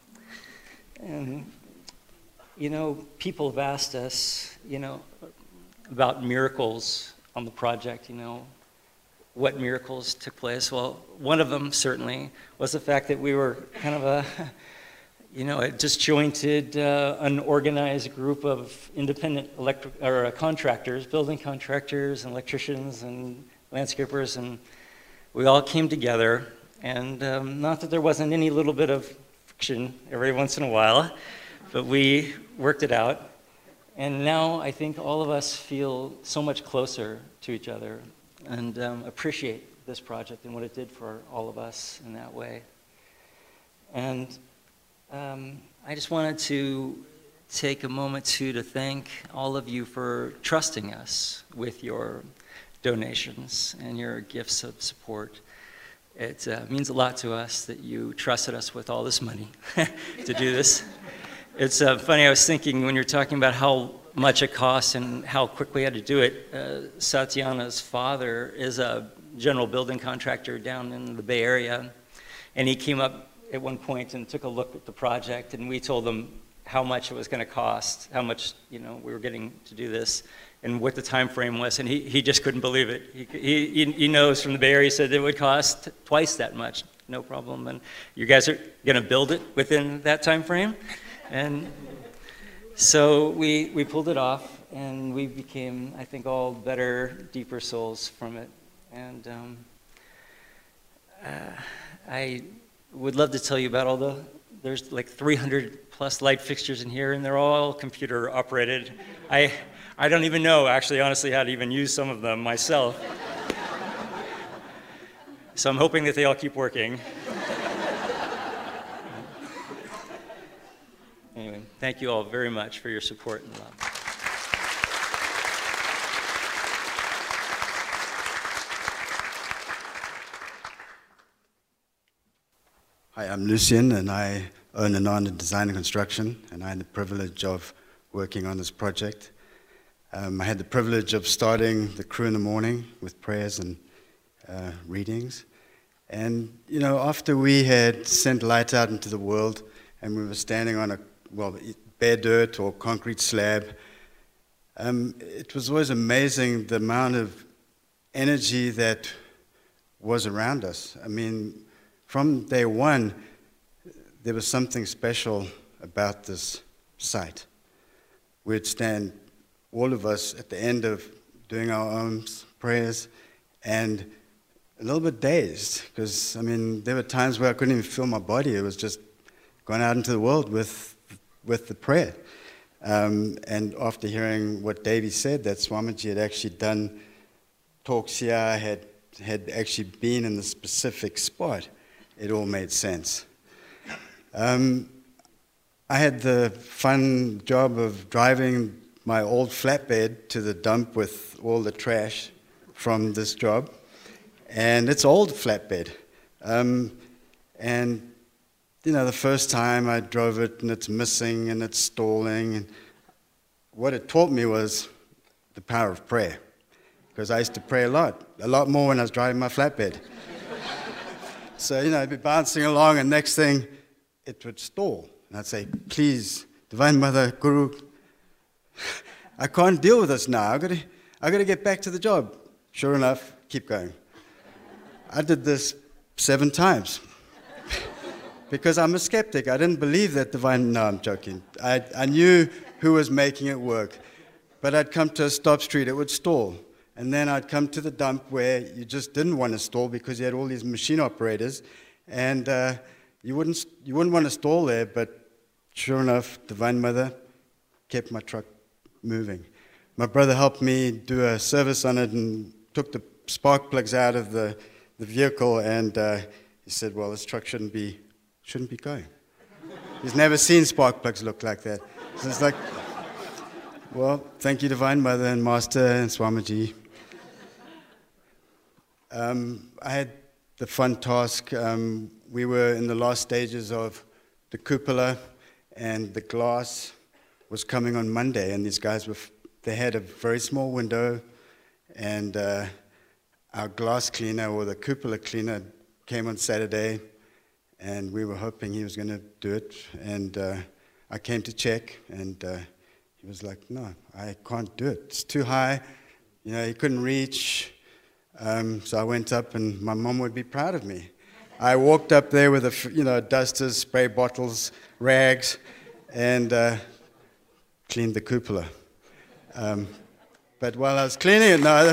[SPEAKER 4] And, you know, people have asked us, you know, about miracles on the project, you know, what miracles took place. Well, one of them certainly was the fact that we were kind of a, you know, a disjointed, uh, unorganized group of independent electric or uh, contractors, building contractors and electricians and landscapers, and we all came together. And um, not that there wasn't any little bit of friction every once in a while, but we worked it out. And now I think all of us feel so much closer to each other. and um, appreciate this project and what it did for all of us in that way. And um, I just wanted to take a moment too to thank all of you for trusting us with your donations and your gifts of support. It uh, means a lot to us that you trusted us with all this money to do this. It's uh, funny, I was thinking when you're talking about how much it costs and how quick we had to do it, uh, Satyana's father is a general building contractor down in the Bay Area, and he came up at one point and took a look at the project, and we told him how much it was going to cost, how much, you know, we were getting to do this, and what the time frame was, and he, he just couldn't believe it. He, he, he knows from the Bay Area, he said it would cost twice that much, no problem, and you guys are going to build it within that time frame? And so we, we pulled it off, and we became, I think, all better, deeper souls from it. And um, uh, I would love to tell you about all the, there's like three hundred plus light fixtures in here, and they're all computer operated. I, I don't even know, actually, honestly, how to even use some of them myself. So I'm hoping that they all keep working. Anyway, thank you all very much for your support and love.
[SPEAKER 5] Hi, I'm Lucien, and I own Ananda Design and Construction, and I had the privilege of working on this project. Um, I had the privilege of starting the crew in the morning with prayers and uh, readings. And, you know, after we had sent light out into the world, and we were standing on a, well, bare dirt or concrete slab, um, it was always amazing the amount of energy that was around us. I mean, from day one, there was something special about this site. We'd stand, all of us, at the end of doing our own prayers, and a little bit dazed, because, I mean, there were times where I couldn't even feel my body. It was just going out into the world with, with the prayer. Um, and after hearing what Davy said, that Swamiji had actually done talks here, had, had actually been in the specific spot, it all made sense. Um, I had the fun job of driving my old flatbed to the dump with all the trash from this job. And it's old flatbed. Um, and, you know, the first time I drove it and it's missing and it's stalling. And what it taught me was the power of prayer. Because I used to pray a lot, a lot more when I was driving my flatbed. So, you know, I'd be bouncing along, and next thing, it would stall. And I'd say, please, Divine Mother, Guru, I can't deal with this now. I've got to, I've got to get back to the job. Sure enough, keep going. I did this seven times. Because I'm a skeptic. I didn't believe that Divine... No, I'm joking. I, I knew who was making it work. But I'd come to a stop street, it would stall. And then I'd come to the dump where you just didn't want to stall because you had all these machine operators, and uh, you wouldn't you wouldn't want to stall there. But sure enough, Divine Mother kept my truck moving. My brother helped me do a service on it and took the spark plugs out of the, the vehicle, and uh, he said, "Well, this truck shouldn't be shouldn't be going." He's never seen spark plugs look like that. So it's like, well, thank you, Divine Mother and Master and Swamiji. Um, I had the fun task. Um, we were in the last stages of the cupola, and the glass was coming on Monday, and these guys, were f- they had a very small window, and uh, our glass cleaner, or the cupola cleaner, came on Saturday, and we were hoping he was going to do it, and uh, I came to check, and uh, he was like, no, I can't do it. It's too high. You know, he couldn't reach. Um, so I went up, and my mom would be proud of me. I walked up there with, a, you know, dusters, spray bottles, rags, and uh, cleaned the cupola. Um, but while I was cleaning it, no,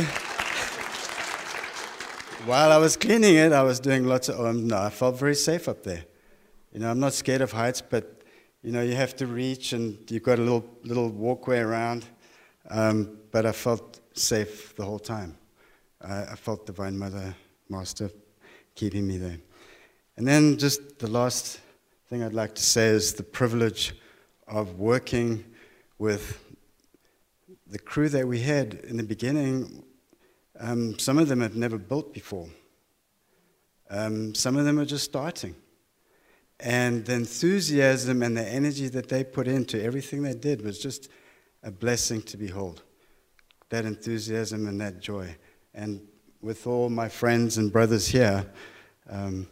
[SPEAKER 5] while I was cleaning it, I was doing lots of, um, no, I felt very safe up there. You know, I'm not scared of heights, but, you know, you have to reach, and you've got a little, little walkway around. Um, but I felt safe the whole time. I, I felt Divine Mother, Master, keeping me there. And then just the last thing I'd like to say is the privilege of working with the crew that we had in the beginning. Um, some of them have never built before. Um, some of them are just starting. And the enthusiasm and the energy that they put into everything they did was just a blessing to behold. That enthusiasm and that joy. And with all my friends and brothers here, um,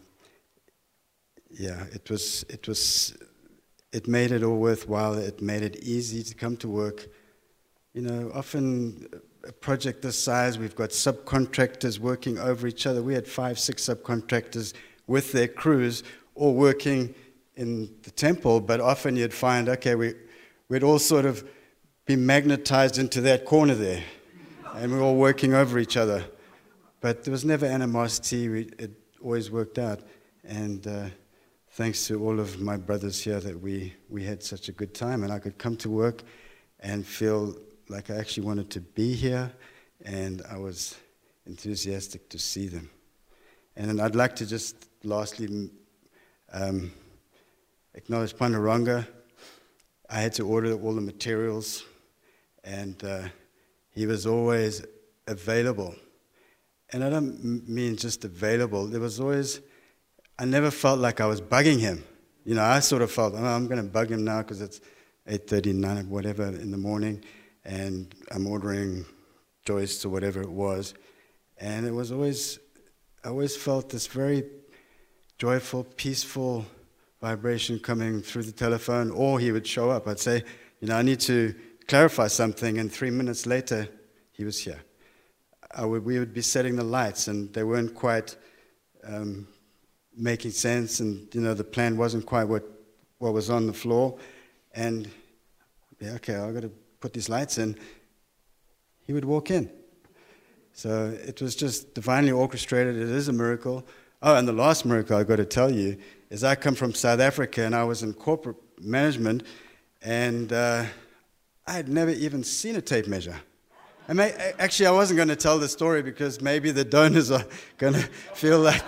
[SPEAKER 5] yeah, it was, it was, it made it all worthwhile. It made it easy to come to work. You know, often a project this size, we've got subcontractors working over each other. We had five, six subcontractors with their crews, all working in the temple, but often you'd find, okay, we, we'd all sort of be magnetized into that corner there, and we're all working over each other. But there was never animosity. We, it always worked out. And uh, thanks to all of my brothers here that we, we had such a good time, and I could come to work and feel like I actually wanted to be here, and I was enthusiastic to see them. And then I'd like to just lastly um, acknowledge Panduranga. I had to order all the materials, and uh, he was always available. And I don't mean just available. There was always, I never felt like I was bugging him. You know, I sort of felt, oh, I'm going to bug him now because it's eight thirty, nine, whatever in the morning, and I'm ordering joists or whatever it was. And it was always, I always felt this very joyful, peaceful vibration coming through the telephone, or he would show up. I'd say, you know, I need to clarify something, and three minutes later, he was here. I would, we would be setting the lights, and they weren't quite um, making sense, and, you know, the plan wasn't quite what, what was on the floor. And, yeah, okay, I've got to put these lights in. He would walk in. So it was just divinely orchestrated. It is a miracle. Oh, and the last miracle I've got to tell you is I come from South Africa, and I was in corporate management, and uh, I had never even seen a tape measure. I may, actually, I wasn't going to tell the story because maybe the donors are going to feel like...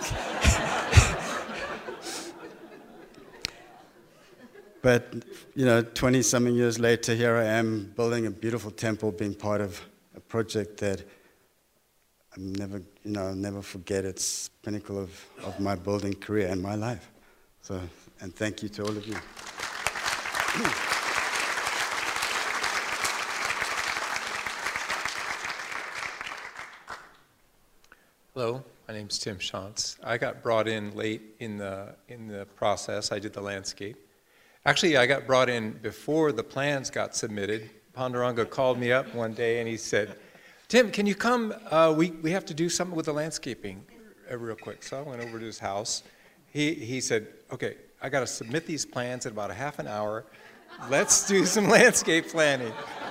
[SPEAKER 5] But, you know, twenty-something years later, here I am building a beautiful temple, being part of a project that I never, you know, I'll never forget. It's pinnacle of, of my building career and my life. So, and thank you to all of you.
[SPEAKER 6] Hello, my name's Tim Shantz. I got brought in late in the in the process. I did the landscape. Actually, I got brought in before the plans got submitted. Panduranga called me up one day and he said, Tim, can you come? Uh, we, we have to do something with the landscaping uh, real quick. So I went over to his house. He, he said, okay, I got to submit these plans in about a half an hour. Let's do some landscape planning.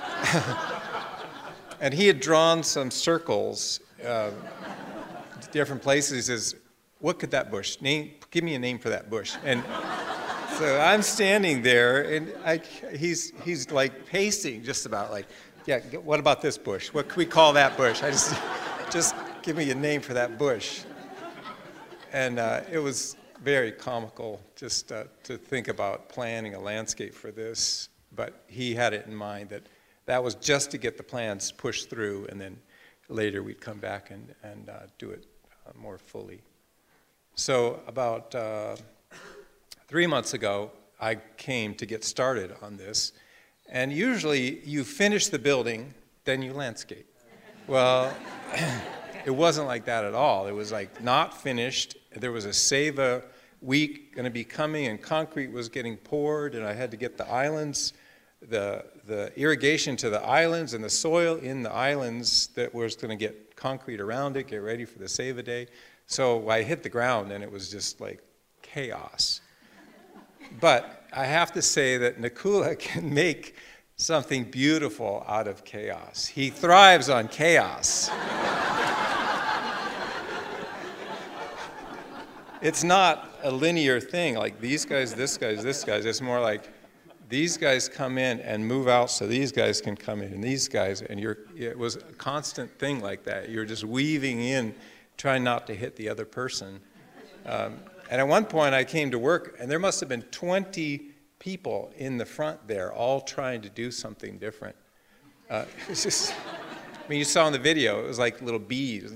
[SPEAKER 6] And he had drawn some circles, uh, different places. He says, what could that bush, name, give me a name for that bush. And so I'm standing there, and I, he's, he's like pacing just about like, yeah, what about this bush? What can we call that bush? I just, just give me a name for that bush. And uh, it was very comical just uh, to think about planning a landscape for this, but he had it in mind that that was just to get the plans pushed through, and then later we'd come back and, and uh, do it uh, more fully. So about uh, three months ago, I came to get started on this. And usually you finish the building, then you landscape. Well, it wasn't like that at all. It was like not finished. There was a Seva week going to be coming, and concrete was getting poured, and I had to get the islands, the, the irrigation to the islands and the soil in the islands that was going to get concrete around it, get ready for the Seva day. So I hit the ground, and it was just like chaos. But I have to say that Nakula can make something beautiful out of chaos. He thrives on chaos. It's not a linear thing, like these guys, this guys, this guys. It's more like these guys come in and move out so these guys can come in, and these guys, and you're, it was a constant thing like that. You're just weaving in, trying not to hit the other person. Um, and at one point I came to work, and there must have been twenty people in the front there, all trying to do something different. Uh, it's just, I mean, you saw in the video, it was like little bees.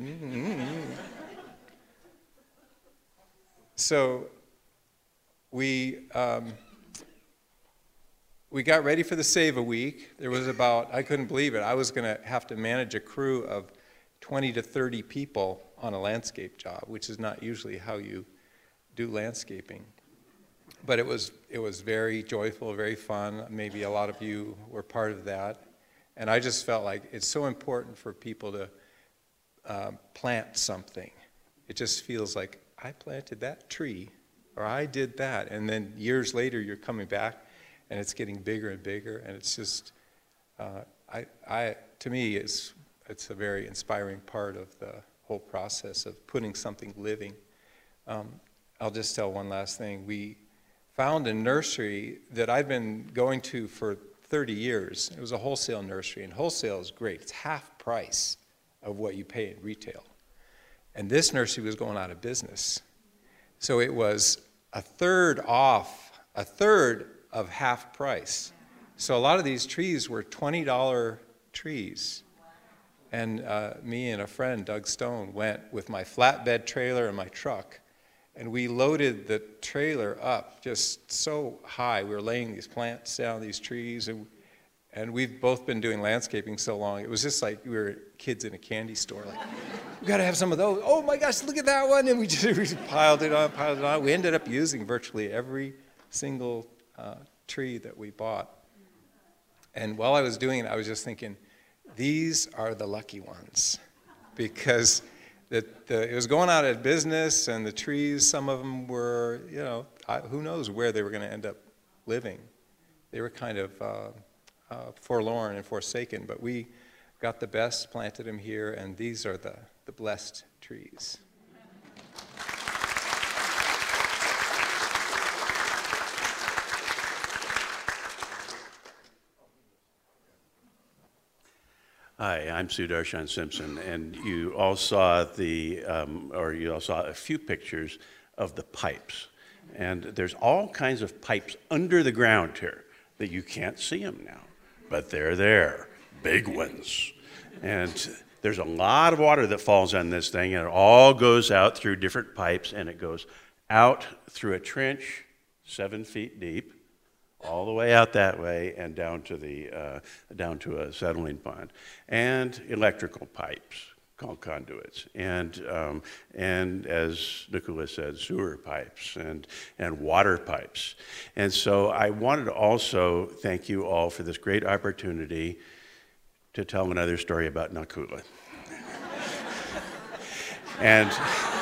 [SPEAKER 6] So we, um, we got ready for the Save a Week. There was about, I couldn't believe it, I was going to have to manage a crew of twenty to thirty people on a landscape job, which is not usually how you do landscaping. But it was, it was very joyful, very fun. Maybe a lot of you were part of that. And I just felt like it's so important for people to uh, plant something. It just feels like, I planted that tree, or I did that. And then years later, you're coming back, and it's getting bigger and bigger. And it's just, uh, I, I, to me, it's, it's a very inspiring part of the whole process of putting something living. Um, I'll just tell one last thing. We found a nursery that I've been going to for thirty years. It was a wholesale nursery, and wholesale is great. It's half price of what you pay in retail. And this nursery was going out of business. So it was a third off, a third of half price. So a lot of these trees were twenty dollar trees. And uh, me and a friend, Doug Stone, went with my flatbed trailer and my truck, and we loaded the trailer up just so high. We were laying these plants down, these trees, and, and we've both been doing landscaping so long. It was just like we were kids in a candy store, like, we gotta have some of those. Oh my gosh, look at that one. And we just, we just piled it on, piled it on. We ended up using virtually every single uh, tree that we bought. And while I was doing it, I was just thinking, these are the lucky ones, because the, the, it was going out of business, and the trees, some of them were, you know, I, who knows where they were going to end up living. They were kind of uh, uh, forlorn and forsaken, but we got the best, planted them here, and these are the, the blessed trees.
[SPEAKER 7] Hi, I'm Sudarshan Simpson, and you all saw the, um, or you all saw a few pictures of the pipes. And there's all kinds of pipes under the ground here that you can't see them now, but they're there, big ones. And there's a lot of water that falls on this thing, and it all goes out through different pipes, and it goes out through a trench seven feet deep, all the way out that way and down to the uh, down to a settling pond, and electrical pipes called conduits, and um, and as Nicholas said, sewer pipes and and water pipes. And so I wanted to also thank you all for this great opportunity to tell another story about Nakula. and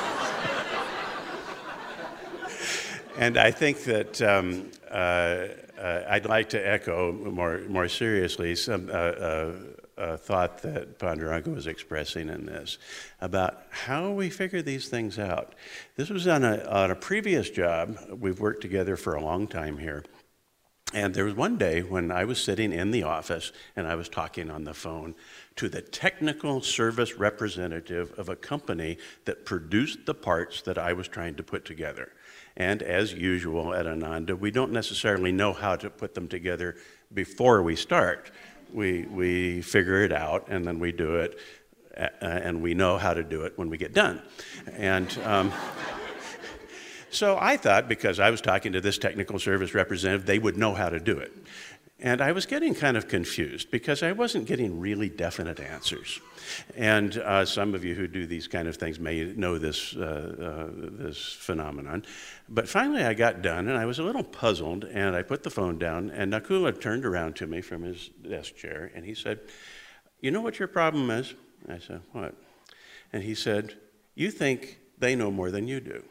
[SPEAKER 7] and I think that. Um, uh, Uh, I'd like to echo more, more seriously some uh, uh, uh, thought that Panduranga was expressing in this about how we figure these things out. This was on a, on a previous job. We've worked together for a long time here. And there was one day when I was sitting in the office and I was talking on the phone to the technical service representative of a company that produced the parts that I was trying to put together. And as usual at Ananda, we don't necessarily know how to put them together before we start. We, we figure it out, and then we do it, uh, and we know how to do it when we get done. And um, so I thought, because I was talking to this technical service representative, they would know how to do it. And I was getting kind of confused because I wasn't getting really definite answers. And uh, some of you who do these kind of things may know this, uh, uh, this phenomenon. But finally I got done, and I was a little puzzled, and I put the phone down, and Nakula turned around to me from his desk chair, and he said, "You know what your problem is?" I said, "What?" And he said, "You think they know more than you do."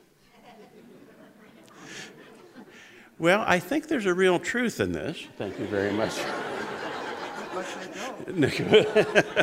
[SPEAKER 7] Well, I think there's a real truth in this. Thank you very much.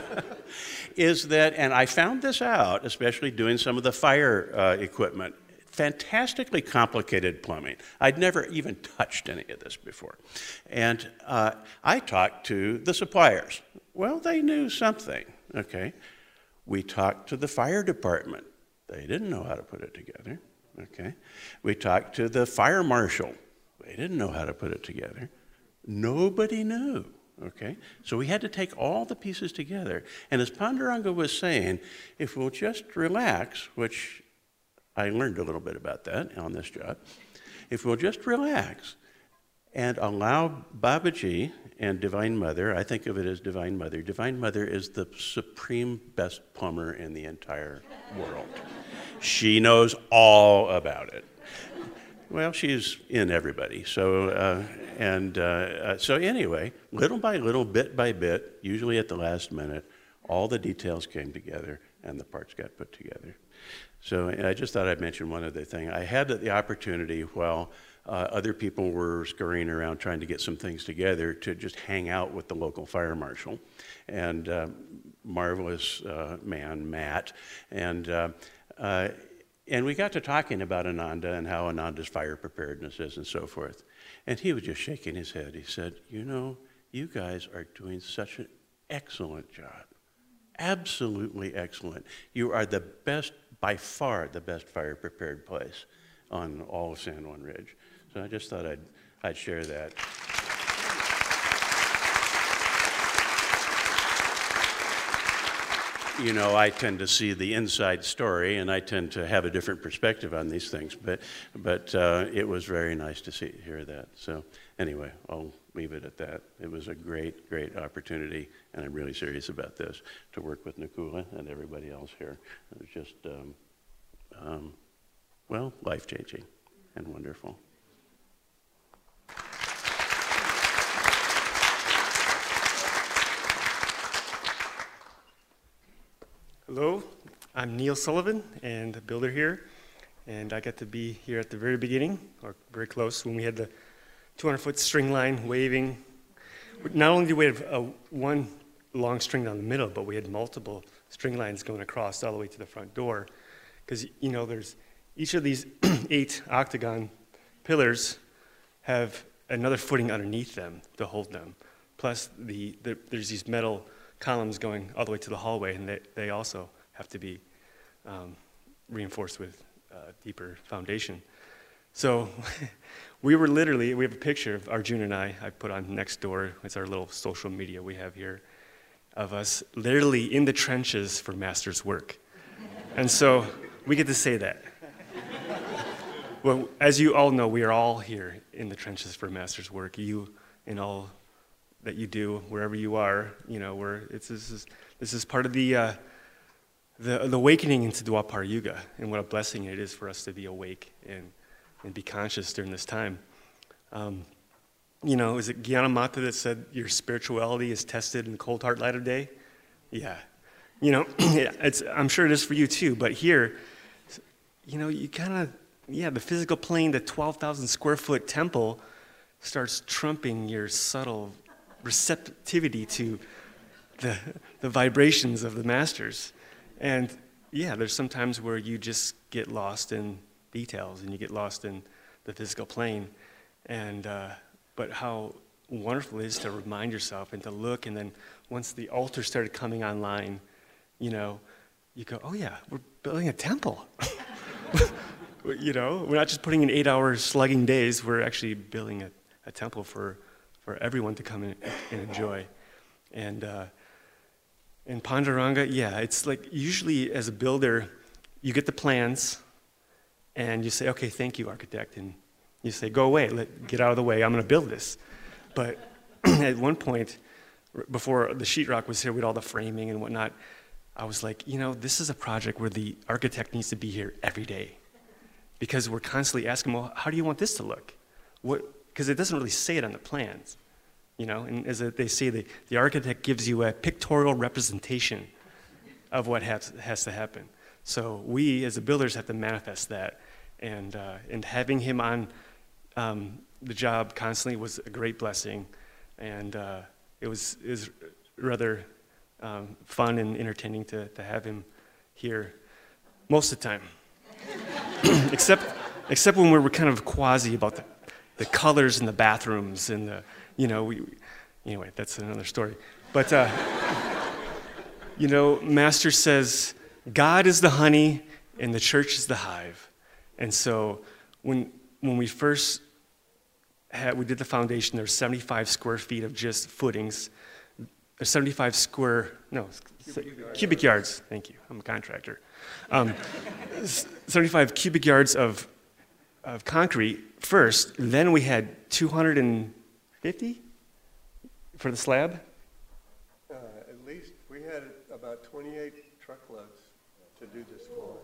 [SPEAKER 7] Is that, and I found this out, especially doing some of the fire uh, equipment. fantastically complicated plumbing. I'd never even touched any of this before. And uh, I talked to the suppliers. Well, they knew something, okay? We talked to the fire department. They didn't know how to put it together, okay? We talked to the fire marshal. They didn't know how to put it together. Nobody knew, okay? So we had to take all the pieces together. And as Panduranga was saying, if we'll just relax, which I learned a little bit about that on this job. If we'll just relax and allow Babaji and Divine Mother, I think of it as Divine Mother. Divine Mother is the supreme best plumber in the entire world. She knows all about it. Well, she's in everybody. So, uh, and uh, uh, so anyway, little by little, bit by bit, usually at the last minute, all the details came together and the parts got put together. So I just thought I'd mention one other thing. I had the opportunity while uh, other people were scurrying around trying to get some things together to just hang out with the local fire marshal and uh, marvelous uh, man, Matt. And, uh, uh, and we got to talking about Ananda and how Ananda's fire preparedness is and so forth. And he was just shaking his head. He said, you know, you guys are doing such an excellent job. Absolutely excellent. You are the best, by far the best fire prepared place on all of San Juan Ridge. So I just thought I'd, I'd share that. You know, I tend to see the inside story, and I tend to have a different perspective on these things, but, but uh, it was very nice to see, hear that. So anyway, I'll leave it at that. It was a great, great opportunity, and I'm really serious about this, to work with Nakula and everybody else here. It was just, um, um, well, life-changing and wonderful.
[SPEAKER 8] Hello, I'm Neil Sullivan and a builder here, and I got to be here at the very beginning, or very close, when we had the two hundred foot string line waving. Not only did we have a, one long string down the middle, but we had multiple string lines going across all the way to the front door, because you know there's each of these eight octagon pillars have another footing underneath them to hold them. Plus the, the there's these metal columns going all the way to the hallway, and they, they also have to be um, reinforced with uh, deeper foundation. So we were literally, we have a picture of Arjun and I, I put on next door, it's our little social media we have here, of us literally in the trenches for master's work. And so we get to say that. Well, as you all know, we are all here in the trenches for master's work. You and all that you do wherever you are, you know, where it's this is this is part of the uh, the, the awakening into Dwapara Yuga, and what a blessing it is for us to be awake and and be conscious during this time. Um, you know, is it Gyanamata that said your spirituality is tested in the cold hard light of day? Yeah, you know, it's I'm sure it is for you too. But here, you know, you kind of yeah, the physical plane, the twelve thousand square foot temple, starts trumping your subtle receptivity to the, the vibrations of the masters. And yeah, there's some times where you just get lost in details and you get lost in the physical plane. And, uh, but how wonderful it is to remind yourself and to look, and then once the altar started coming online, you know, you go, oh yeah, we're building a temple. You know, we're not just putting in eight hour slugging days, we're actually building a, a temple for for everyone to come in and enjoy. And uh, in Panduranga, yeah, it's like usually as a builder, you get the plans and you say, okay, thank you, architect. And you say, go away, let, get out of the way, I'm gonna build this. But at one point, before the sheetrock was here with all the framing and whatnot, I was like, you know, this is a project where the architect needs to be here every day. Because we're constantly asking, well, how do you want this to look? What? Because it doesn't really say it on the plans, you know, and as they say, the, the architect gives you a pictorial representation of what has, has to happen. So we, as the builders, have to manifest that, and, uh, and having him on um, the job constantly was a great blessing, and uh, it, was, it was rather um, fun and entertaining to, to have him here most of the time. except, except when we were kind of quasi about the, the colors in the bathrooms and the, you know, we, anyway, that's another story. But, uh, you know, Master says, God is the honey and the church is the hive. And so when, when we first had, we did the foundation, there were seventy-five square feet of just footings, or seventy-five square, no, cubic yards. Cubic yards. Thank you, I'm a contractor. Um, seventy-five cubic yards of, of concrete first, then we had two hundred fifty for the slab?
[SPEAKER 2] Uh, at least, we had about twenty-eight truckloads to do this floor.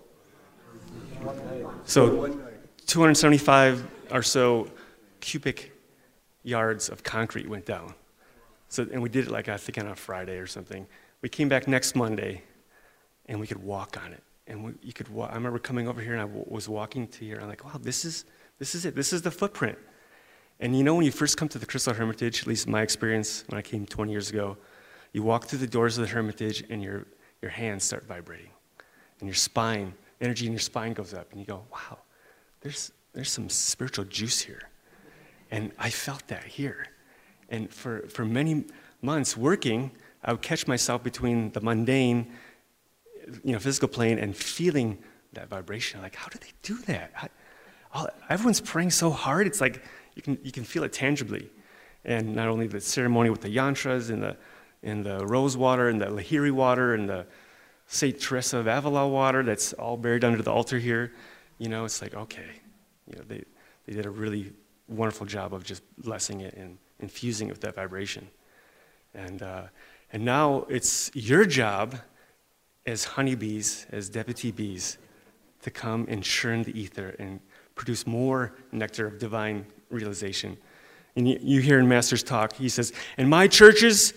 [SPEAKER 8] So
[SPEAKER 2] One night.
[SPEAKER 8] two hundred seventy-five or so cubic yards of concrete went down. So, and we did it like, I think on a Friday or something. We came back next Monday, and we could walk on it. And we, you could walk, I remember coming over here, and I w- was walking to here, and I'm like, wow, this is, this is it. This is the footprint. And you know, when you first come to the Crystal Hermitage, at least in my experience when I came twenty years ago, you walk through the doors of the Hermitage, and your, your hands start vibrating. And your spine, energy in your spine goes up, and you go, wow, there's, there's some spiritual juice here. And I felt that here. And for, for many months working, I would catch myself between the mundane, you know, physical plane and feeling that vibration. Like, how do they do that? How, all, everyone's praying so hard. It's like you can you can feel it tangibly. And not only the ceremony with the yantras and the and the rose water and the lahiri water and the Saint Teresa of Avila water that's all buried under the altar here. You know, it's like, okay, you know, they, they did a really wonderful job of just blessing it and infusing it with that vibration. And, uh, and now it's your job as honeybees, as deputy bees, to come and churn the ether and produce more nectar of divine realization. And you, you hear in Master's talk, he says, and my churches,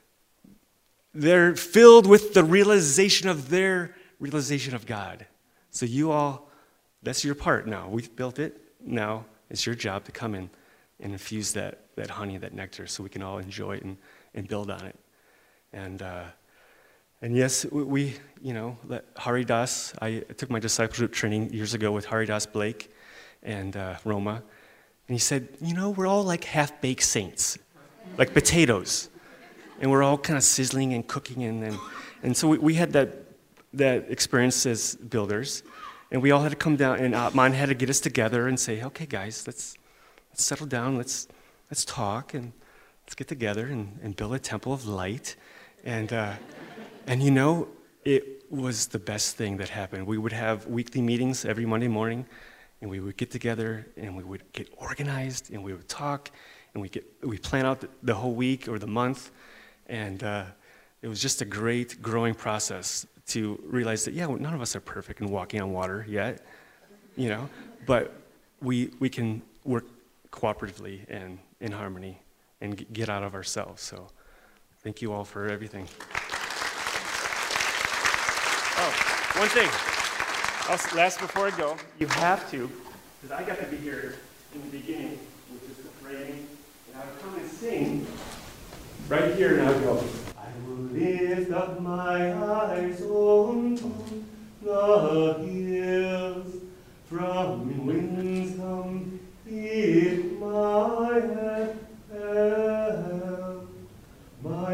[SPEAKER 8] they're filled with the realization of their realization of God. So you all, that's your part now. We've built it. Now it's your job to come in and infuse that, that honey, that nectar, so we can all enjoy it and, and build on it. And uh, and yes, we, we you know, let Hari Das, I took my discipleship training years ago with Hari Das Blake and uh, Roma, and he said, you know, we're all like half-baked saints, like potatoes, and we're all kind of sizzling and cooking, and and, and so we, we had that that experience as builders, and we all had to come down, and Atman had to get us together and say, okay, guys, let's let's settle down, let's let's talk, and let's get together and, and build a temple of light. And uh, and you know, it was the best thing that happened. We would have weekly meetings every Monday morning, and we would get together, and we would get organized, and we would talk, and we get we plan out the, the whole week or the month, and uh, it was just a great growing process to realize that, yeah, none of us are perfect and walking on water yet, you know, but we we can work cooperatively and in harmony and get out of ourselves. So thank you all for everything. Oh, one thing. I'll, last before I go, you have to, because I got to be here in the beginning, which is the praying, and I would come and sing right here, and I would go, I will lift up my eyes on the hills, from whence come it my help, my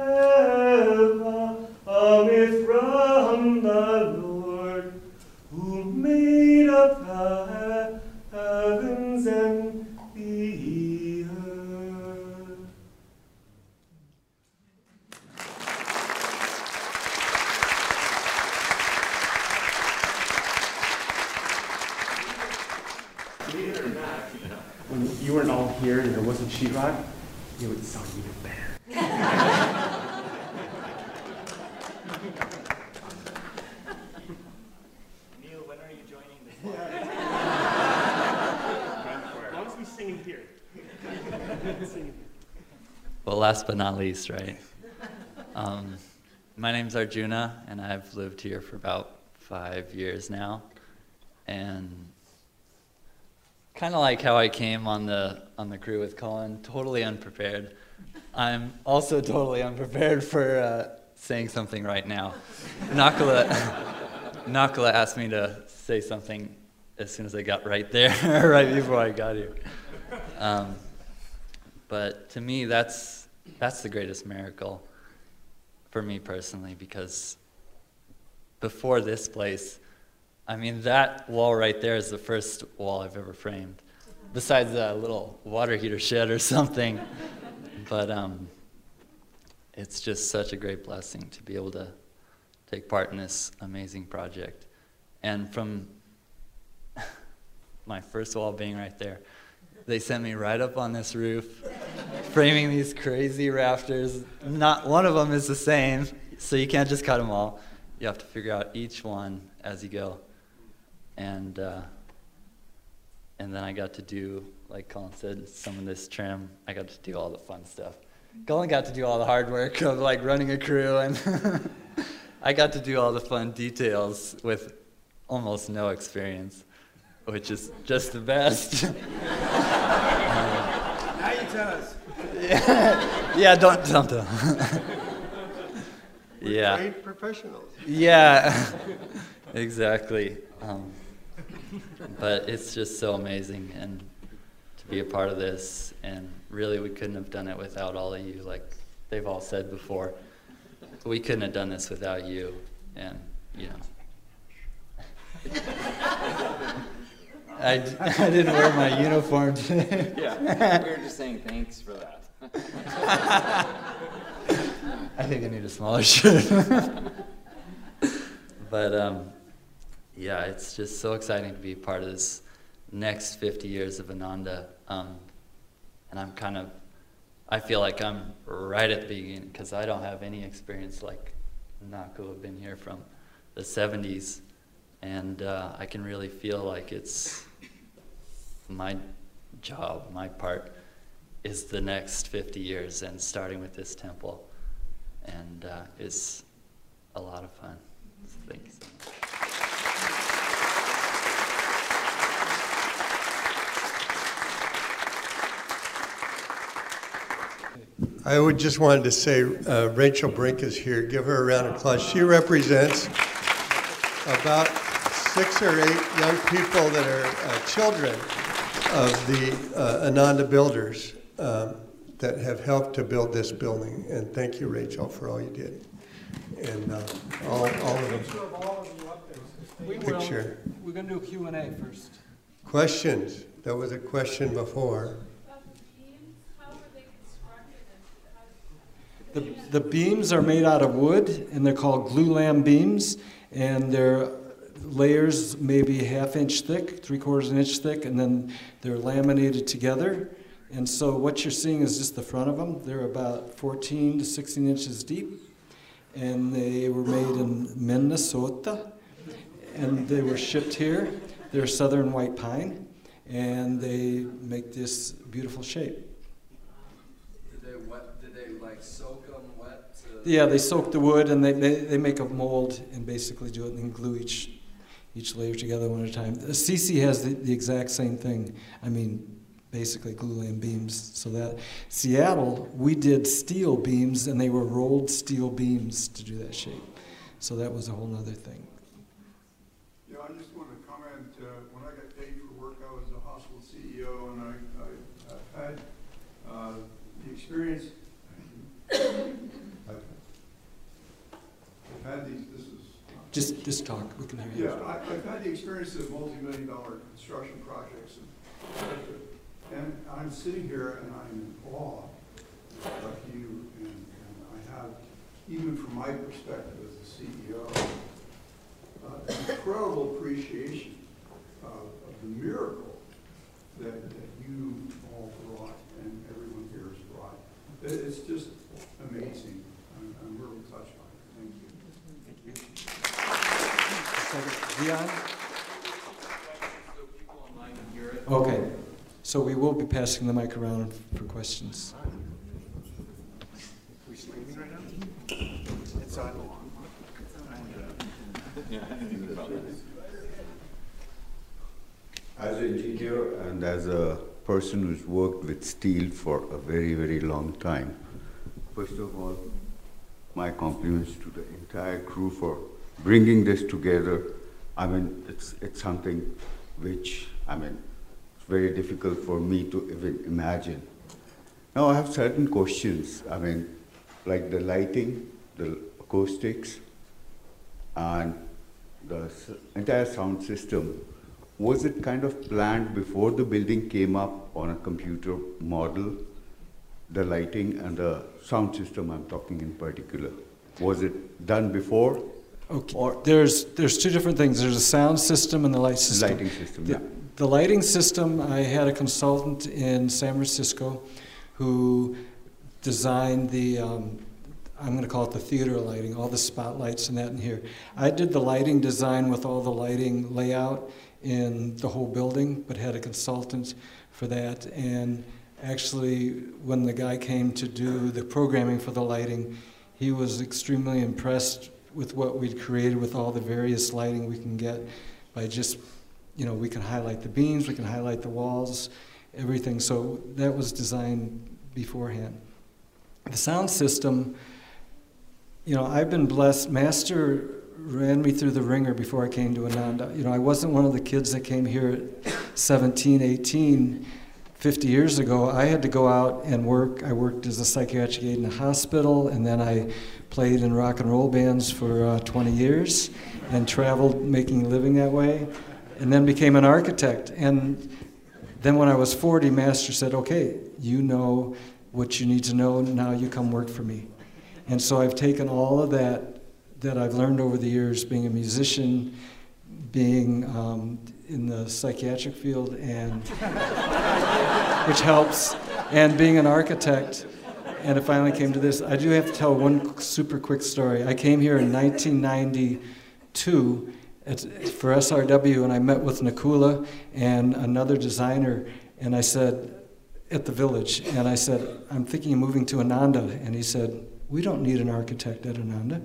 [SPEAKER 8] help cometh from the Lord, who made up the heavens and the earth. Believe it or not, when you weren't all here and there wasn't sheetrock, it would sound even better. Neil, when are you joining the choir? As long as we sing here. Sing here.
[SPEAKER 9] Well, last but not least, right? Um, my name's Arjuna, and I've lived here for about five years now. And kind of like how I came on the on the crew with Colin, totally unprepared. I'm also totally unprepared for uh, saying something right now. Nakula, Nakula asked me to say something as soon as I got right there, right before I got here. Um, but to me, that's that's the greatest miracle for me personally, because before this place, I mean, that wall right there is the first wall I've ever framed, besides a little water heater shed or something. But um, it's just such a great blessing to be able to take part in this amazing project. And from my first wall being right there, they sent me right up on this roof, framing these crazy rafters. Not one of them is the same, so you can't just cut them all. You have to figure out each one as you go. And uh, and then I got to do, like Colin said, some of this trim. I got to do all the fun stuff. Colin got to do all the hard work of like running a crew, and I got to do all the fun details with almost no experience, which is just the best. um,
[SPEAKER 2] Now you tell us.
[SPEAKER 9] Yeah, yeah, don't don't tell.
[SPEAKER 2] We're
[SPEAKER 9] Yeah.
[SPEAKER 2] trained professionals.
[SPEAKER 9] Yeah, exactly. Um, but it's just so amazing, and to be a part of this, and really we couldn't have done it without all of you, like they've all said before. We couldn't have done this without you, and, you know. I, d- I didn't wear my uniform today.
[SPEAKER 3] Yeah, we were just saying thanks for that.
[SPEAKER 9] I think I need a smaller shirt. But um, yeah, it's just so exciting to be part of this next fifty years of Ananda. Um, and I'm kind of, I feel like I'm right at the beginning, because I don't have any experience like Naku have been here from the seventies. And uh, I can really feel like it's my job, my part, is the next fifty years, and starting with this temple. And uh, it's a lot of fun. So thank you so much.
[SPEAKER 2] I would just wanted to say uh, Rachel Brink is here. Give her a round of applause. She represents about six or eight young people that are uh, children of the uh, Ananda builders um, that have helped to build this building. And thank you, Rachel, for all you did. And uh, all, all of them.
[SPEAKER 1] We will.
[SPEAKER 2] Picture.
[SPEAKER 1] We're going to do Q and A first.
[SPEAKER 2] Questions? There was a question before.
[SPEAKER 1] The, the beams are made out of wood, and they're called glulam beams, and they're layers maybe half inch thick, three quarters of an inch thick, and then they're laminated together. And so what you're seeing is just the front of them. They're about fourteen to sixteen inches deep, and they were made in Minnesota, and they were shipped here. They're southern white pine, and they make this beautiful shape.
[SPEAKER 10] Did they wet? Did they like soak them wet? To...
[SPEAKER 1] Yeah, they soak the wood, and they, they they make a mold and basically do it, and then glue each each layer together one at a time. The C C has the, the exact same thing. I mean, basically glulam beams. So that Seattle, we did steel beams, and they were rolled steel beams to do that shape. So that was a whole other thing.
[SPEAKER 11] Yeah, I just want to comment. Uh, when I got paid for work, I was a hospital C E O, and I, I, I've had uh, the experience. I've, I've had these. This is
[SPEAKER 1] Just just talk. We can hear you.
[SPEAKER 11] yeah. I, I've had the experience of multi-million dollar construction projects, and, and I'm sitting here and I'm in awe of you, and, and I have, even from my perspective as a C E O, uh, incredible appreciation of, of the miracle that, that you all brought and everyone here has brought. It, it's just amazing. I'm, I'm really touched by it. Thank you.
[SPEAKER 1] So, Dion? Okay. So we will be passing the mic around for questions.
[SPEAKER 11] We streaming right now? It's on.
[SPEAKER 12] As an engineer and as a person who's worked with steel for a very, very long time, first of all, my compliments to the entire crew for bringing this together. I mean, it's, it's something which, I mean, it's very difficult for me to even imagine. Now I have certain questions, I mean, like the lighting, the acoustics, and the s- entire sound system. Was it kind of planned before the building came up on a computer model? The lighting and the sound system I'm talking in particular. Was it done before?
[SPEAKER 1] Okay.
[SPEAKER 12] Or
[SPEAKER 1] There's there's two different things. There's a sound system and the light system.
[SPEAKER 12] lighting system,
[SPEAKER 1] The,
[SPEAKER 12] yeah.
[SPEAKER 1] the lighting system, I had a consultant in San Francisco who designed the, um, I'm going to call it the theater lighting, all the spotlights and that in here. I did the lighting design with all the lighting layout in the whole building, but had a consultant for that. And actually, when the guy came to do the programming for the lighting, he was extremely impressed with what we'd created with all the various lighting we can get by just, you know, we can highlight the beams, we can highlight the walls, everything. So that was designed beforehand. The sound system, you know, I've been blessed. Master ran me through the ringer before I came to Ananda. You know, I wasn't one of the kids that came here at seventeen, eighteen, fifty years ago. I had to go out and work. I worked as a psychiatric aide in a hospital, and then I played in rock and roll bands for uh, twenty years and traveled making a living that way, and then became an architect. And then when I was forty, Master said, okay, you know what you need to know, now you come work for me. And so I've taken all of that that I've learned over the years, being a musician, being um, in the psychiatric field, and which helps, and being an architect, and it finally came to this. I do have to tell one super quick story. I came here in nineteen ninety-two at, for S R W, and I met with Nakula and another designer, and I said, at the village, and I said, I'm thinking of moving to Ananda, and he said, we don't need an architect at Ananda.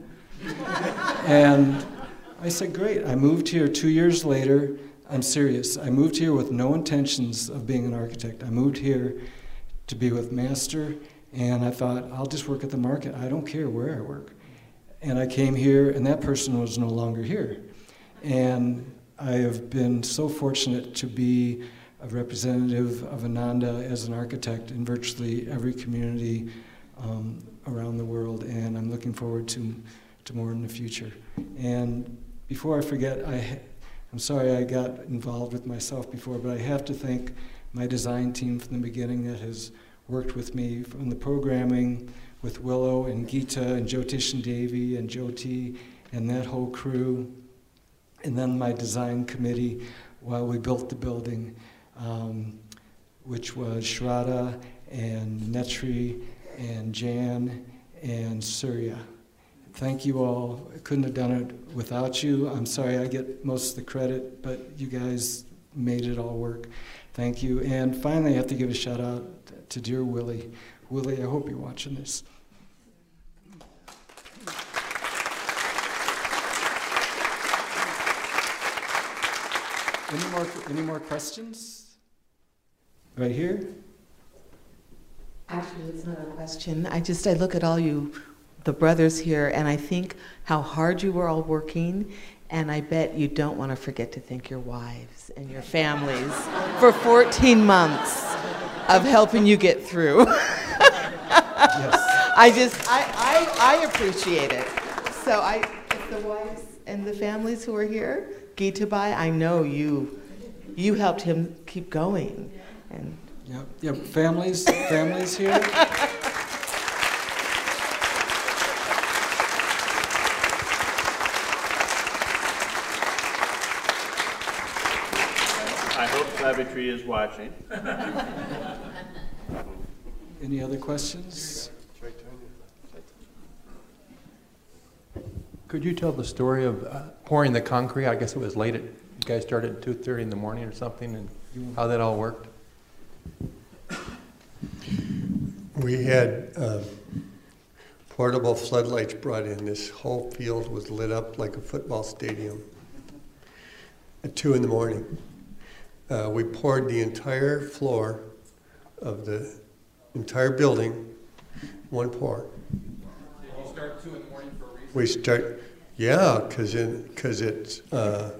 [SPEAKER 1] And I said, great. I moved here two years later. I'm serious. I moved here with no intentions of being an architect. I moved here to be with Master, and I thought, I'll just work at the market. I don't care where I work. And I came here, and that person was no longer here. And I have been so fortunate to be a representative of Ananda as an architect in virtually every community um, around the world, and I'm looking forward to to more in the future. And before I forget, I, I'm sorry I got involved with myself before, but I have to thank my design team from the beginning that has worked with me from the programming with Willow and Geeta and Jyotish and Devi and Jyoti and that whole crew, and then my design committee while we built the building, um, which was Shraddha and Netri and Jan and Surya. Thank you all. I couldn't have done it without you. I'm sorry I get most of the credit, but you guys made it all work. Thank you. And finally, I have to give a shout out to dear Willie. Willie, I hope you're watching this. Any more, any more questions? Right here?
[SPEAKER 13] Actually, it's not a question. I just, I look at all you, the brothers here, and I think how hard you were all working, and I bet you don't want to forget to thank your wives and your families for fourteen months of helping you get through. Yes. I just, I, I, I appreciate it. So I, the wives and the families who are here, Geetabai, I know you, you helped him keep going. And
[SPEAKER 1] Yep, yep. Families, families here.
[SPEAKER 7] I hope Savitri is watching.
[SPEAKER 1] Any other questions?
[SPEAKER 14] Could you tell the story of uh, pouring the concrete? I guess it was late at, you guys started at two thirty in the morning or something, and how that all worked?
[SPEAKER 2] We had uh, portable floodlights brought in. This whole field was lit up like a football stadium at two in the morning. Uh, we poured the entire floor of the entire building, one pour.
[SPEAKER 14] Did you start two in the morning for a reason?
[SPEAKER 2] We start, yeah, because it, cause it's, uh,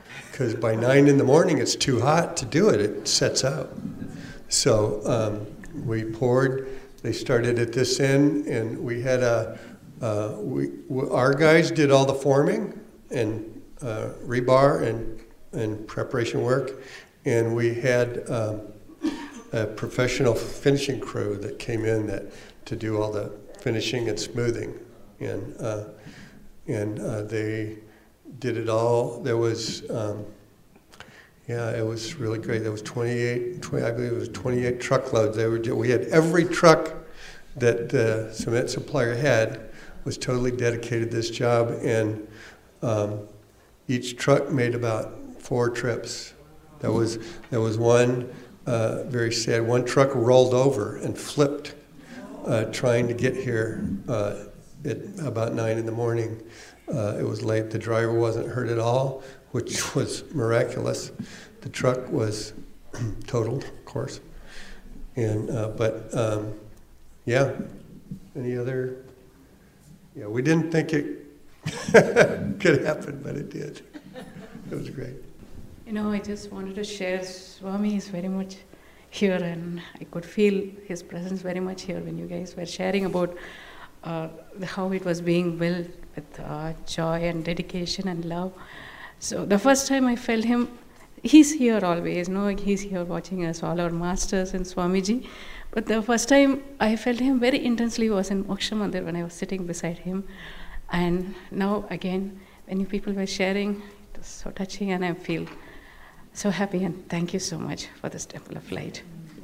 [SPEAKER 2] because by nine in the morning it's too hot to do it. It sets out. So um, we poured. They started at this end, and we had a. Uh, we our guys did all the forming and uh, rebar and and preparation work, and we had um, a professional finishing crew that came in that to do all the finishing and smoothing, and uh, and uh, they did it all. There was. Um, Yeah, it was really great. There was twenty-eight, twenty, I believe it was twenty-eight truckloads. They were, we had every truck that the cement supplier had was totally dedicated to this job, and um, each truck made about four trips. There was there was one uh, very sad. One truck rolled over and flipped, uh, trying to get here uh, at about nine in the morning. Uh, it was late. The driver wasn't hurt at all, which was miraculous. The truck was totaled, of course. And uh, but um, yeah, any other? Yeah, we didn't think it could happen, but it did. It was great.
[SPEAKER 15] You know, I just wanted to share. Swami is very much here, and I could feel his presence very much here when you guys were sharing about uh, how it was being built with uh, joy and dedication and love. So the first time I felt him, he's here always, no? He's here watching us, all our masters and Swamiji. But the first time I felt him very intensely was in Moksha Mandir when I was sitting beside him. And now again, when you people were sharing, it was so touching, and I feel so happy, and thank you so much for this Temple of Light. Yeah.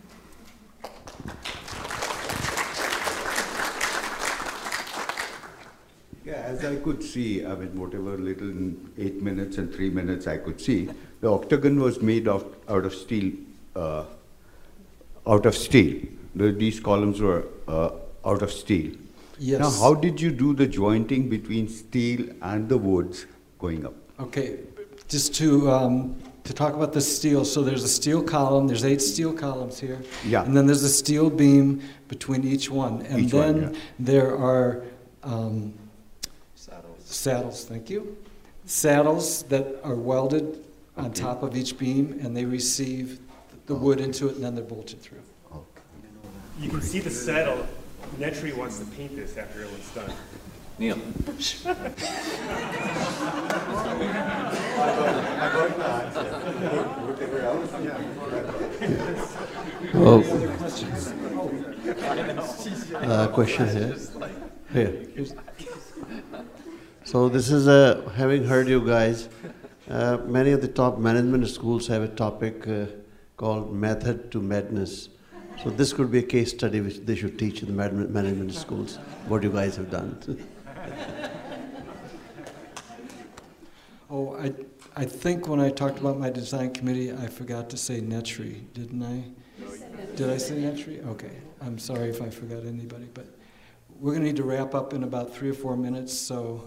[SPEAKER 12] Yeah, as I could see, I mean, whatever little eight minutes and three minutes I could see, the octagon was made of, out of steel, uh, out of steel. The, these columns were uh, out of steel.
[SPEAKER 1] Yes.
[SPEAKER 12] Now, how did you do the jointing between steel and the woods going up?
[SPEAKER 1] Okay, just to um, to talk about the steel. So there's a steel column. There's eight steel columns here.
[SPEAKER 12] Yeah.
[SPEAKER 1] And then there's a steel beam between each one. And
[SPEAKER 12] Each
[SPEAKER 1] then
[SPEAKER 12] one, yeah.
[SPEAKER 1] there are um, saddles. Saddles. Thank you. Saddles that are welded on
[SPEAKER 12] Okay.
[SPEAKER 1] top of each beam, and they receive the wood into it, and then they're bolted through.
[SPEAKER 8] You can see the saddle. Netri wants to paint this after everyone's done.
[SPEAKER 1] Neil.
[SPEAKER 16] Oh. Uh, question here. Here. So this is a, having heard you guys, uh, many of the top management schools have a topic uh, called Method to Madness. So this could be a case study which they should teach in the man- management schools, what you guys have done.
[SPEAKER 1] Oh, I, I think when I talked about my design committee, I forgot to say Netri, didn't I? Did I say Netri? Okay. I'm sorry if I forgot anybody, but we're going to need to wrap up in about three or four minutes, so.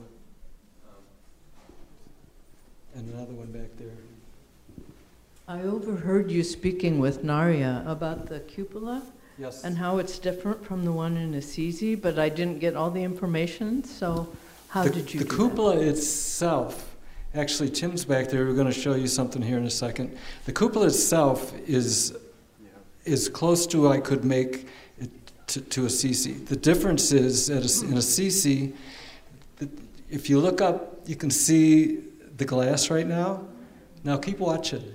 [SPEAKER 1] And another one back there.
[SPEAKER 17] I overheard you speaking with Narya about the cupola.
[SPEAKER 1] Yes.
[SPEAKER 17] And how it's different from the one in Assisi, but I didn't get all the information, so how
[SPEAKER 1] the,
[SPEAKER 17] did you
[SPEAKER 1] The
[SPEAKER 17] do
[SPEAKER 1] cupola itself, actually Tim's back there, we're going to show you something here in a second. The cupola itself is, is close to I could make it to, to Assisi. The difference is at a, in Assisi, if you look up, you can see the glass right now. Now keep watching.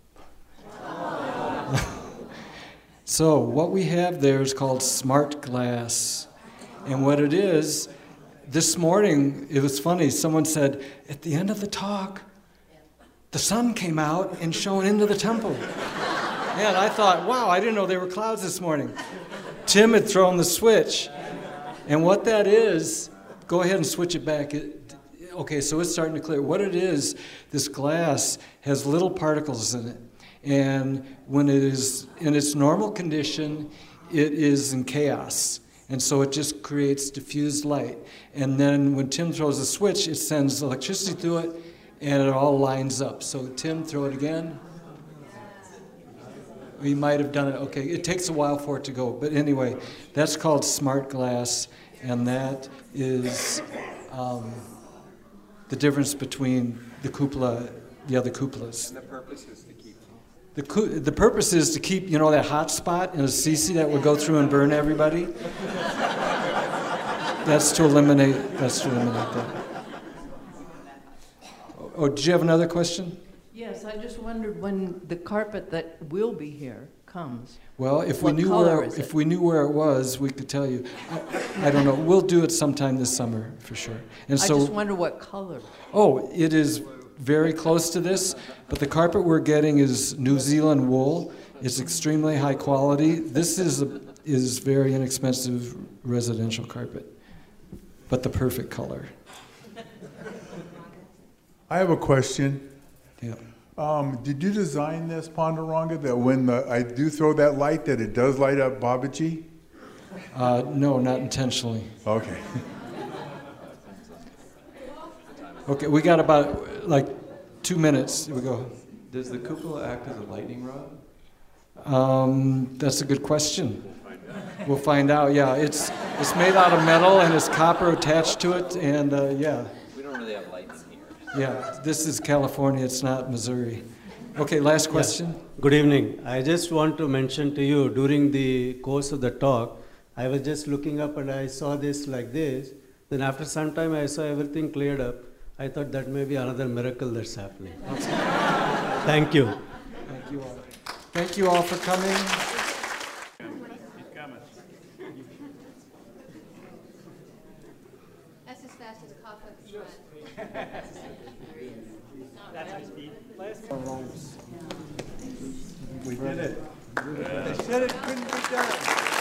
[SPEAKER 1] So what we have there is called smart glass. And what it is, this morning, it was funny, someone said, at the end of the talk, the sun came out and shone into the temple. And I thought, wow, I didn't know there were clouds this morning. Tim had thrown the switch. And what that is, go ahead and switch it back. It, okay, so it's starting to clear. What it is, this glass has little particles in it. And when it is in its normal condition, it is in chaos. And so it just creates diffused light. And then when Tim throws a switch, it sends electricity through it, and it all lines up. So Tim, throw it again. We might have done it. Okay, it takes a while for it to go. But anyway, that's called smart glass, and that is um, the difference between the cupola yeah, the cupolas.
[SPEAKER 6] And the purpose is to keep.
[SPEAKER 1] The, cu- the purpose is to keep, you know, that hot spot in Assisi that would go through and burn everybody. That's to eliminate. That's to eliminate that. Oh, did you have another question?
[SPEAKER 17] Yes, I just wondered when the carpet that will be here comes.
[SPEAKER 1] Well, if we
[SPEAKER 17] what
[SPEAKER 1] knew
[SPEAKER 17] color
[SPEAKER 1] where
[SPEAKER 17] is
[SPEAKER 1] if
[SPEAKER 17] it?
[SPEAKER 1] we knew where it was, we could tell you. I, I don't know. We'll do it sometime this summer for sure. And
[SPEAKER 17] I
[SPEAKER 1] so,
[SPEAKER 17] just wonder what color.
[SPEAKER 1] oh, it is very close to this, but the carpet we're getting is New Zealand wool. It's extremely high quality. This is a, is very inexpensive residential carpet, but the perfect color.
[SPEAKER 11] I have a question.
[SPEAKER 1] Yeah.
[SPEAKER 11] Um, did you design this Panduranga that when the, I do throw that light, that it does light up Babaji?
[SPEAKER 1] Uh, no, not intentionally.
[SPEAKER 11] Okay.
[SPEAKER 1] Okay, we got about like two minutes. Here we go.
[SPEAKER 14] Does the cupola act as a lightning rod?
[SPEAKER 1] Um, that's a good question. We'll find out. Yeah, it's it's made out of metal and it's copper attached to it, and uh, yeah.
[SPEAKER 10] We don't really have lights in here.
[SPEAKER 1] Yeah, this is California. It's not Missouri. Okay, last question.
[SPEAKER 18] Yeah. Good evening. I just want to mention to you during the course of the talk, I was just looking up and I saw this like this. Then after some time, I saw everything cleared up. I thought that may be another miracle that's happening. Thank you.
[SPEAKER 1] Thank you all. Thank you all for coming.
[SPEAKER 19] That's as fast as Kafka can run.
[SPEAKER 20] That's high speed.
[SPEAKER 1] We did it.
[SPEAKER 2] They said it couldn't be done.